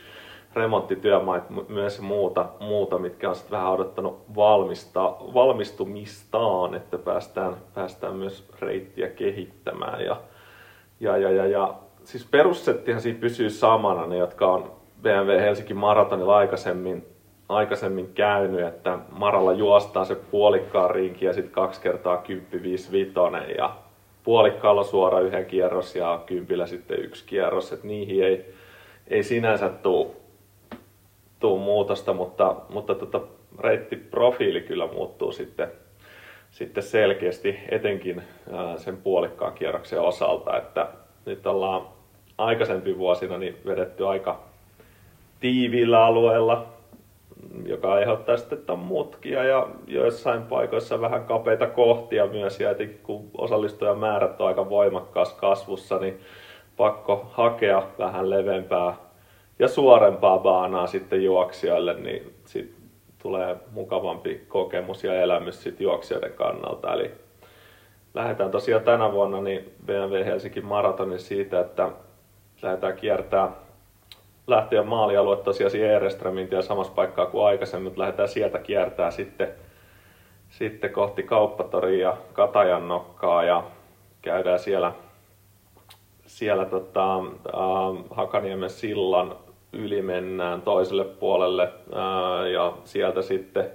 Speaker 5: remonttityömaat myös muuta, mitkä on sitten vähän odottanut valmistumistaan, että päästään myös reittiä kehittämään. Ja siis perussettihan siinä pysyy samana, ne jotka on BMW Helsinki maratonilla aikaisemmin käynyt, että maralla juostaan se puolikkaan rinki ja sitten 2 kertaa 10-5-5 ja puolikkaalla suora 1 kierros ja 10 sitten 1 kierros, että niihin ei sinänsä tuu muutosta, mutta reittiprofiili kyllä muuttuu sitten selkeästi, etenkin sen puolikkaan kierroksen osalta, että nyt ollaan aikaisempi vuosina niin vedetty aika tiiviillä alueella, joka aiheuttaa sitten mutkia ja joissain paikoissa vähän kapeita kohtia myös, ja etenkin kun osallistujamäärät on aika voimakkaassa kasvussa, niin pakko hakea vähän leveämpää ja suorempaa baanaa sitten juoksijoille, niin sitten tulee mukavampi kokemus ja elämys sitten juoksijoiden kannalta. Eli lähdetään tosiaan tänä vuonna niin BMW Helsinki maratonin siitä, että lähdetään kiertää lähtöjen maalialue tosiaan siihen Ereströmin ja samassa paikkaa kuin aikaisemmin, mutta lähdetään sieltä kiertää sitten kohti Kauppatoria ja Katajannokkaa ja käydään siellä Hakaniemen sillan yli mennään toiselle puolelle ja sieltä sitten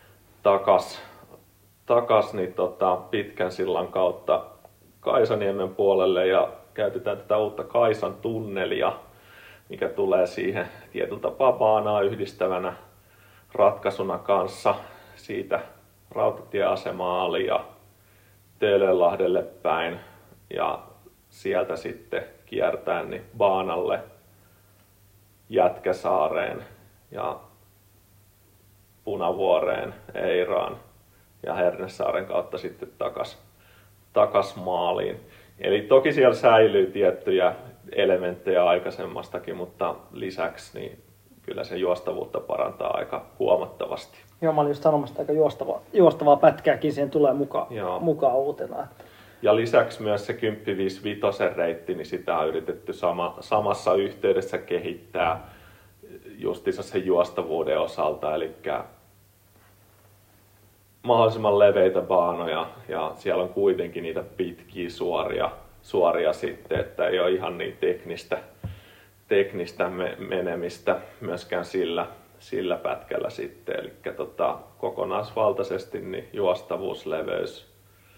Speaker 5: takas niin pitkän sillan kautta Kaisaniemen puolelle ja käytetään tätä uutta Kaisan tunnelia, mikä tulee siihen tietyllä tapaa baanaa yhdistävänä ratkaisuna kanssa siitä rautatieasemaa ali ja Töölönlahdelle päin ja sieltä sitten kiertäen niin baanalle Jätkäsaareen ja Punavuoreen, Eiraan ja Hernesaaren kautta sitten takas maaliin. Eli toki siellä säilyy tiettyjä elementtejä aikaisemmastakin, mutta lisäksi niin kyllä se juostavuutta parantaa aika huomattavasti.
Speaker 4: Joo, mä olin just sanomassa, että aika juostavaa pätkääkin siihen tulee mukaan uutena.
Speaker 5: Ja lisäksi myös se 10-5 reitti, niin sitä on yritetty samassa yhteydessä kehittää justiinsa sen juostavuuden osalta, eli mahdollisimman leveitä baanoja ja siellä on kuitenkin niitä pitkiä suoria sitten, että ei ole ihan niin teknistä menemistä myöskään sillä pätkällä sitten, eli kokonaisvaltaisesti niin juostavuus, leveys,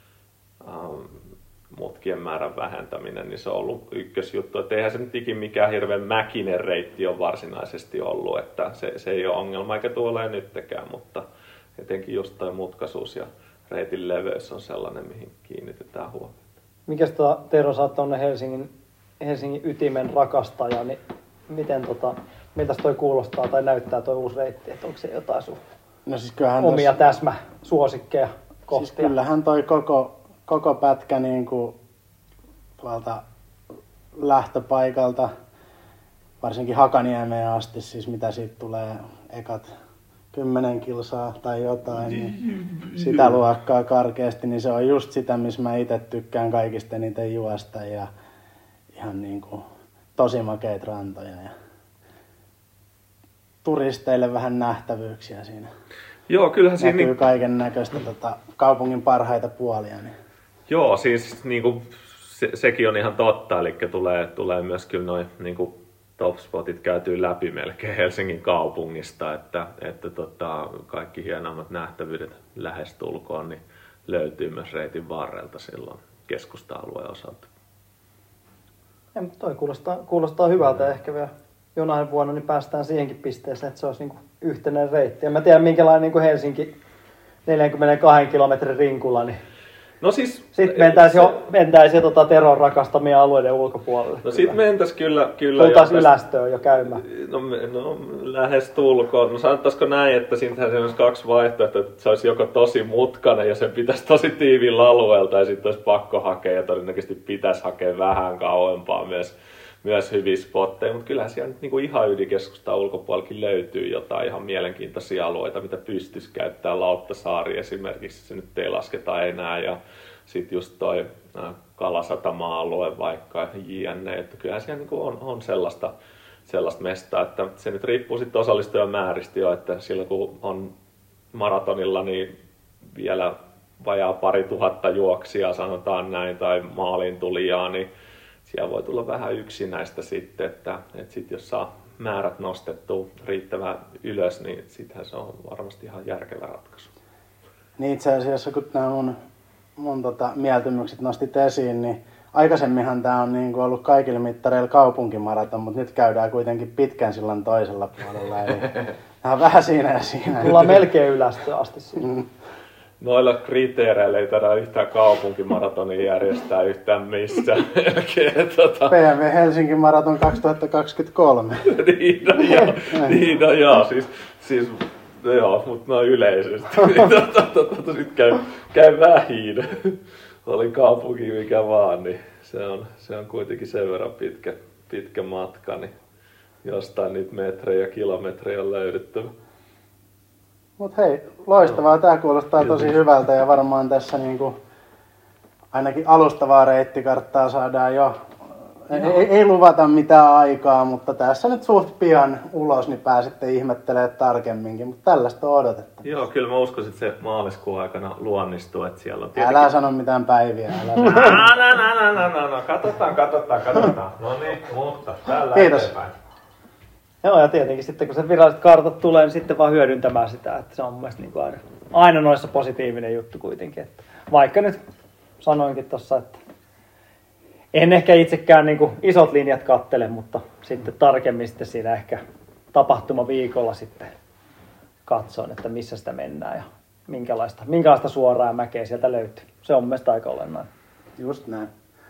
Speaker 5: mutkien määrän vähentäminen, niin se on ollut ykkösjuttu. Että eihän se nyt ikin mikään hirveän mäkinen reitti on varsinaisesti ollut, että se ei ole ongelma eikä tuo ole nytkään, mutta etenkin just toi mutkaisuus ja reitin leveys on sellainen, mihin kiinnitetään huomiota.
Speaker 4: Mikäs Tero, sä oot tuonne Helsingin ytimen rakastaja, niin miltä toi kuulostaa tai näyttää toi uusi reitti, että onko se jotain sun omia täsmäsuosikkeja kohtia?
Speaker 3: Siis kyllähän toi koko pätkä niin kuin tuolta lähtöpaikalta, varsinkin Hakaniemeen asti, siis mitä siitä tulee ekat 10 kilsaa tai jotain, niin sitä luokkaa karkeasti, niin se on just sitä, missä mä itse tykkään kaikista eniten juosta ja ihan niin kuin tosi makeita rantoja ja turisteille vähän nähtävyyksiä siinä.
Speaker 5: Joo, kyllähän siinä
Speaker 3: näkyy kaiken näköistä kaupungin parhaita puolia. Niin.
Speaker 5: Joo, siis niin kuin, sekin on ihan totta, eli tulee myös kyllä noin niin kuin top spotit käytyy läpi melkein Helsingin kaupungista, että kaikki hienommat nähtävyydet lähestulkoon niin löytyy myös reitin varrelta silloin keskusta-alueen osalta.
Speaker 4: Ja, mutta toi kuulostaa hyvältä. Ehkä vielä jonain vuonna niin päästään siihenkin pisteeseen, että se olisi niin yhtenäinen reitti. En mä tiedä minkälainen niin Helsinki 42 kilometrin rinkulla, niin
Speaker 5: no siis,
Speaker 4: sitten mentäisiin Teron rakastamia alueiden ulkopuolelle.
Speaker 5: No sitten mentäisiin kyllä.
Speaker 4: Tultaisiin Ylästöön jo käymään.
Speaker 5: No lähes tulkoon. No sanottaisiko näin, että siinähän se olisi 2 vaihtoehtoa, että se olisi joko tosi mutkainen ja sen pitäisi tosi tiiviillä alueelta ja sitten olisi pakko hakea ja todennäköisesti pitäisi hakea vähän kauempaa myös hyviä spotteja, mutta kyllähän siellä nyt niinku ihan ydinkeskustan ulkopuolellakin löytyy jotain ihan mielenkiintoisia alueita, mitä pystyisi käyttämään. Lauttasaari esimerkiksi, se nyt ei lasketa enää, ja sitten just toi Kalasatama-alue vaikka, JNE, että kyllähän siellä niinku on sellaista sellaista mestaa, että se nyt riippuu sitten osallistujan määristä jo, että silloin kun on maratonilla, niin vielä vajaa 2000 juoksijaa, sanotaan näin, tai maaliin tulijaa, niin siellä voi tulla vähän yksinäistä sitten, että sit jos saa määrät nostettua riittävän ylös, niin sittenhän se on varmasti ihan järkevä ratkaisu.
Speaker 3: Niin itse asiassa, kun nämä mun mieltymykset nostit esiin, niin aikaisemminhan tämä on niin kuin ollut kaikilla mittareilla kaupunkimaraton, mutta nyt käydään kuitenkin pitkän sillan toisella puolella. Eli tämä on vähän siinä ja siinä.
Speaker 4: Tullaan melkein ylästöön asti siinä.
Speaker 5: Noilla kriteereillä ei taida yhtään kaupunkimaratonia järjestää yhtään missään.
Speaker 3: PMV Helsinki maraton 2023.
Speaker 5: niin, no joo, siis joo, mutta noin yleisesti. Sitten käy vähin. Oli kaupunki mikä vaan, niin se on kuitenkin sen verran pitkä matka, niin jostain niitä metrejä, kilometrejä on löydettävä.
Speaker 3: Mut hei, loistavaa. Tää kuulostaa tosi hyvältä ja varmaan tässä niinku ainakin alustavaa reittikarttaa saadaan jo. Ei luvata mitään aikaa, mutta tässä nyt suht pian ulos, niin pääsette ihmettelemään tarkemminkin, mutta tällaista on odotettavaa.
Speaker 5: Joo, kyllä mä uskoisin, että se maaliskuun aikana luonnistuu, että siellä on
Speaker 3: tietenkin... Älä sano mitään päiviä, älä sano.
Speaker 5: No, katsotaan. No niin, mutta tällä
Speaker 3: Kiitos.
Speaker 5: eteenpäin.
Speaker 4: Joo, ja tietenkin sitten kun se viralliset kartat tulee, niin sitten vaan hyödyntämään sitä, että se on mun mielestä niin kuin aina noissa positiivinen juttu kuitenkin. Että vaikka nyt sanoinkin tuossa, että en ehkä itsekään niin kuin isot linjat kattele, mutta sitten tarkemmin sitten siinä ehkä tapahtumaviikolla sitten katson, että missä sitä mennään ja minkälaista suoraa mäkeä sieltä löytyy. Se on mun mielestä aika olennainen.
Speaker 3: Just näin.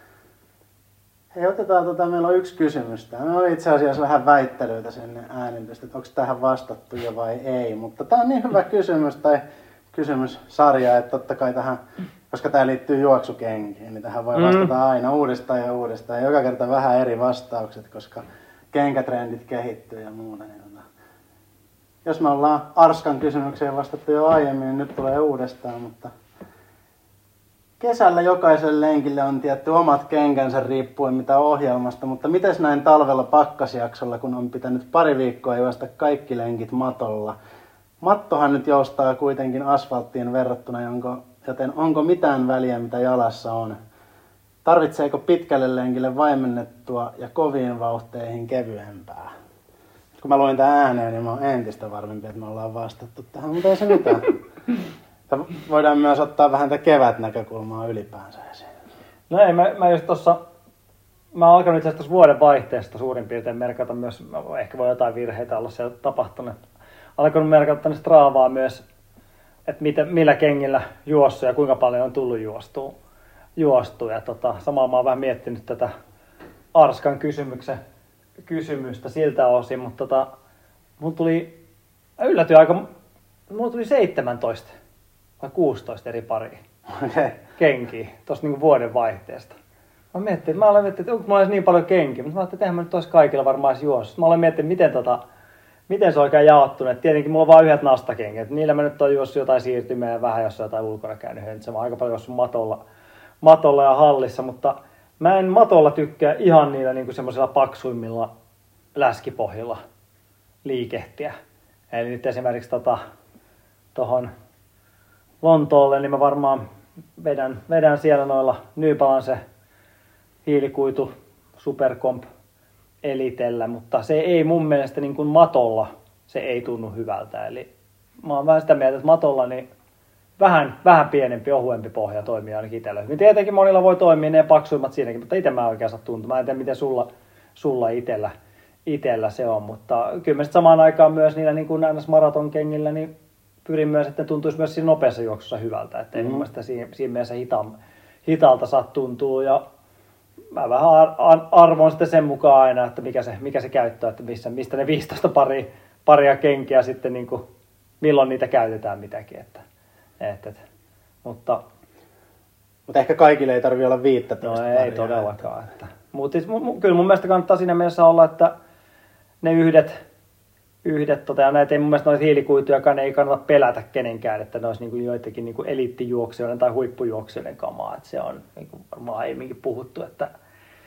Speaker 3: Hei, otetaan, meillä on yksi kysymys. Meillä on itse asiassa vähän väittelyitä sinne äänitystä, että onko tähän vastattu jo vai ei. Mutta tämä on niin hyvä kysymys tai kysymyssarja, että totta kai tähän, koska tämä liittyy juoksukenkiin, niin tähän voi vastata aina uudestaan ja uudestaan. Ja joka kerta vähän eri vastaukset, koska kenkätrendit kehittyy ja muuta. Jos me ollaan Arskan kysymykseen vastattu jo aiemmin, niin nyt tulee uudestaan, mutta... Kesällä jokaiselle lenkille on tietty omat kenkänsä riippuen mitä ohjelmasta, mutta mites näin talvella pakkasjaksolla, kun on pitänyt pari viikkoa juosta kaikki lenkit matolla? Mattohan nyt joustaa kuitenkin asfalttiin verrattuna, joten onko mitään väliä mitä jalassa on? Tarvitseeko pitkälle lenkille vaimennettua ja koviin vauhteihin kevyempää? Kun mä luin tämän ääneen, niin mä oon entistä varmempi, että me ollaan vastattu tähän, mutta ei se mitään. Voidaan myös ottaa vähän tätä kevätnäkökulmaa ylipäänsä esiin.
Speaker 4: No ei, mä just tossa, mä oon alkanut itse asiassa vuoden vaihteesta suurin piirtein merkata myös, ehkä voi jotain virheitä olla siellä tapahtunut. Alkanut merkata tänne Stravaa myös, että millä kengillä juossut ja kuinka paljon on tullut juostua. Ja samalla mä oon vähän miettinyt tätä Arskan kysymystä siltä osin, mutta mulla tuli 17 vai 16 eri paria kenkiä tuosta niin vuoden vaihteesta. Mä miettin, että onko mulla niin paljon kenkiä, mutta mä ajattelin, että eihän mä nyt olisi kaikilla varmaan edes juossut. Mä olen miettinyt, miten se on oikein jaottunut. Tietenkin mulla on vain yhdet nastakengät. Niillä mä nyt oon juossut jotain siirtymää ja vähän jossain jotain ulkona käynyt höntsemään. Aika paljon juossut matolla ja hallissa, mutta mä en matolla tykkää ihan niillä niin kuin semmoisilla paksuimmilla läskipohjilla liikehtiä. Eli nyt esimerkiksi tuohon Lontoolle, niin mä varmaan vedän siellä noilla New Balance hiilikuitu Supercomp Elitellä, mutta se ei mun mielestä niin kuin matolla, se ei tunnu hyvältä. Eli mä oon vähän sitä mieltä, että matolla niin vähän pienempi, ohuempi pohja toimii ainakin itsellä. Niin tietenkin monilla voi toimia ne paksuimmat siinäkin, mutta itse mä oikein saa tuntua. Mä en tiedä, miten sulla itellä se on, mutta kyllä mä samaan aikaan myös niillä niin kuin maratonkengillä niin pyrin myös, että ne tuntuisi myös siinä nopeassa juoksussa hyvältä, että ei mun mielestä siinä mielessä hitaalta saa tuntua. Ja mä vähän arvoin sitten sen mukaan aina, että mikä se käyttö, että mistä ne 15 paria kenkiä sitten, niin kuin, milloin niitä käytetään mitäkin. Mutta
Speaker 3: ehkä kaikille ei tarvitse olla 15
Speaker 4: paria. No ei todellakaan. Mutta kyllä mun mielestä kannattaa siinä mielessä olla, että ne yhdet ja näitä ei mun mielestä noita hiilikuitujakaan ei kannata pelätä kenenkään, että ne olisi niinku joitakin niinku eliittijuoksijoiden tai huippujuoksijoiden kamaa. Että se on niinku varmaan aiemminkin puhuttu, että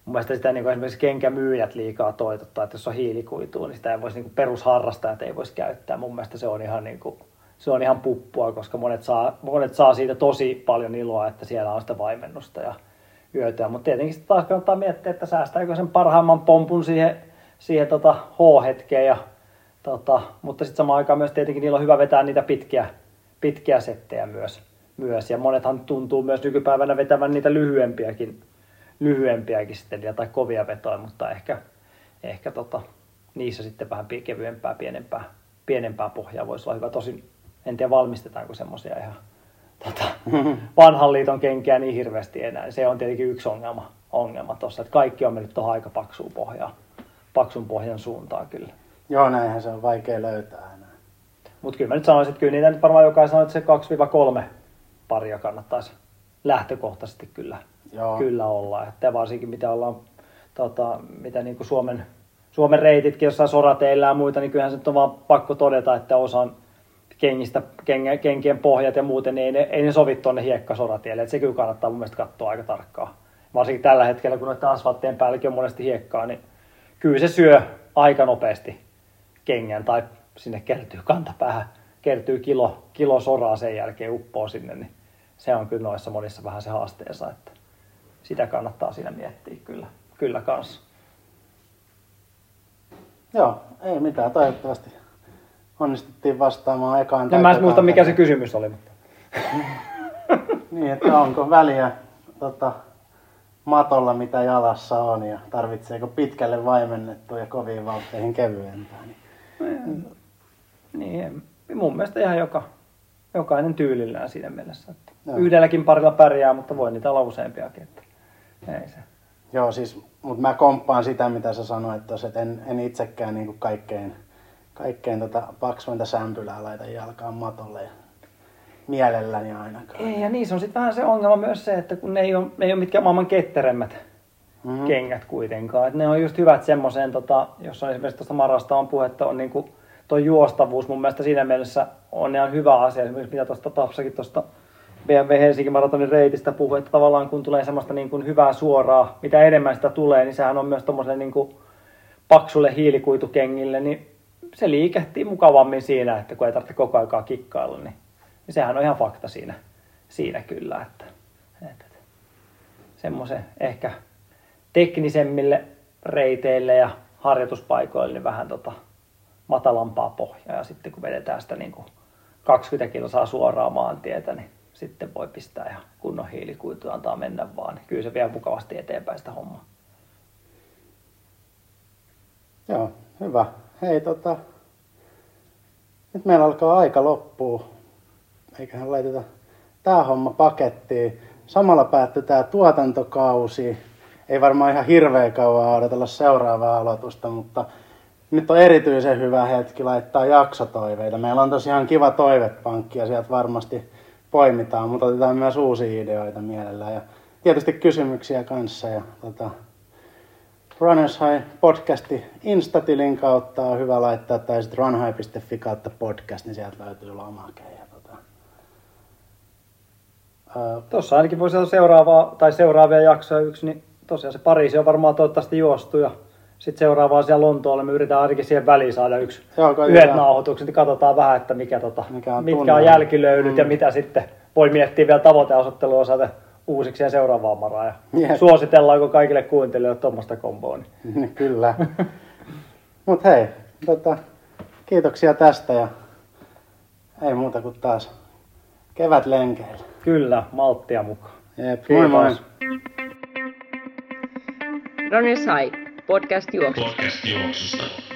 Speaker 4: mun mielestä sitä niin kuin esimerkiksi kenkämyyjät liikaa toitottaa, että jos on hiilikuitua, niin sitä ei voisi, niin kuin perusharrastajat ei voisi käyttää. Mun mielestä se on ihan, niin kuin, se on ihan puppua, koska monet saa siitä tosi paljon iloa, että siellä on sitä vaimennusta ja hyötyä. Mutta tietenkin sitten taas kannattaa miettiä, että säästääkö sen parhaimman pompun siihen H-hetkeen. Mutta sitten samaan aikaan myös tietenkin niillä on hyvä vetää niitä pitkiä settejä myös. Ja monethan tuntuu myös nykypäivänä vetävän niitä lyhyempiäkin sitten, tai kovia vetoja, mutta ehkä niissä sitten vähän kevyempää, pienempää pohjaa voisi olla hyvä. Tosin en tiedä valmistetaanko semmoisia ihan vanhan liiton kenkiä niin hirveästi enää. Se on tietenkin yksi ongelma tuossa, että kaikki on mennyt tuohon aika paksun pohjan suuntaan kyllä.
Speaker 3: Joo, näinhän se on vaikea löytää enää.
Speaker 4: Mutta kyllä mä nyt sanoisin, että kyllä niitä nyt varmaan jokainen sanoo, että se 2-3 paria kannattaisi lähtökohtaisesti kyllä olla. Että varsinkin mitä ollaan, mitä niin kuin Suomen reititkin jossain sorateillä ja muita, niin kyllähän se on vaan pakko todeta, että osan kenkien pohjat ja muuten, niin ei ne sovi tuonne hiekkasoratielle. Että se kyllä kannattaa mun mielestä katsoa aika tarkkaan. Varsinkin tällä hetkellä, kun noiden asfalttien päälläkin on monesti hiekkaa, niin kyllä se syö aika nopeasti kengän tai sinne kertyy kantapäähän, kertyy kilo soraa sen jälkeen uppoo sinne, niin se on kyllä noissa monissa vähän se haasteensa, että sitä kannattaa siinä miettiä kyllä kanssa.
Speaker 3: Joo, ei mitään, toivottavasti onnistuttiin vastaamaan ekaan.
Speaker 4: En mä muista mikä se kysymys oli. Mutta.
Speaker 3: Niin, että onko väliä matolla mitä jalassa on ja tarvitseeko pitkälle vaimennettua ja koviin vauhteihin kevyempää.
Speaker 4: Niin, mun mielestä ihan jokainen tyylillään siinä mielessä. Että yhdelläkin parilla pärjää, mutta voi niitä olla useampiakin. Että ei se.
Speaker 3: Joo, siis, mutta mä komppaan sitä, mitä sä sanoit tuossa, että en itsekään niin kuin kaikkein paksuinta sämpylää laita jalkaan matolle ja mielelläni ainakaan.
Speaker 4: Ei, ja niissä on sitten vähän se ongelma myös se, että kun ne ei ole mitkään maailman ketteremmät kengät kuitenkaan. Että ne on just hyvät semmoiseen, jos on esimerkiksi tuosta marasta on puhetta, on niinku tuo juostavuus mun mielestä siinä mielessä on ihan hyvä asia. Esimerkiksi mitä tuosta Tapsakin tuosta BMW Helsinki maratonin reitistä puhui, että tavallaan kun tulee semmoista niin kuin hyvää suoraa, mitä enemmän sitä tulee, niin sehän on myös tommoselle niin kuin paksulle hiilikuitukengille, niin se liikehtii mukavammin siinä, että kun ei tarvitse koko aikaa kikkailla, niin sehän on ihan fakta siinä kyllä, että semmoisen ehkä teknisemmille reiteille ja harjoituspaikoille niin vähän matalampaa pohjaa ja sitten kun vedetään sitä niin kuin 20 kilsaa suoraa maantietä, niin sitten voi pistää ihan kunnon hiilikuitua, antaa mennä vaan. Niin kyllä se vie mukavasti eteenpäin sitä hommaa.
Speaker 3: Joo, hyvä. Hei, nyt meillä alkaa aika loppua. Eiköhän laiteta tää homma pakettiin. Samalla päättyi tää tuotantokausi. Ei varmaan ihan hirveän kauan odotella seuraavaa aloitusta, mutta nyt on erityisen hyvä hetki laittaa jaksotoiveita. Meillä on tosiaan kiva toivepankki ja sieltä varmasti poimitaan, mutta otetaan myös uusia ideoita mielellään ja tietysti kysymyksiä kanssa. Ja, Runners High podcasti Instatilin kautta on hyvä laittaa tai sitten runhigh.fi kautta podcast, niin sieltä löytyy lomake.
Speaker 4: Tuossa ainakin voisi olla seuraavia jaksoja yksi, niin tosiaan se Pariisi on varmaan toivottavasti juostu ja sitten seuraavaan siellä Lontoolle me yritetään ainakin siihen väliin saada yhdet nauhoitukset, niin katsotaan vähän, että mitkä on jälkilöydyt ja mitä sitten voi miettiä vielä tavoiteasettelua osata uusiksi ja seuraavaan maraan. Ja suositellaanko kaikille kuuntelijoille tuommoista komboa.
Speaker 3: Niin. Kyllä. Mutta hei, kiitoksia tästä ja ei muuta kuin taas kevätlenkeillä.
Speaker 4: Kyllä, malttia mukaan.
Speaker 3: Jep, moi moi.
Speaker 1: Runners High, podcast juoksusta.
Speaker 2: Podcast juoksusta.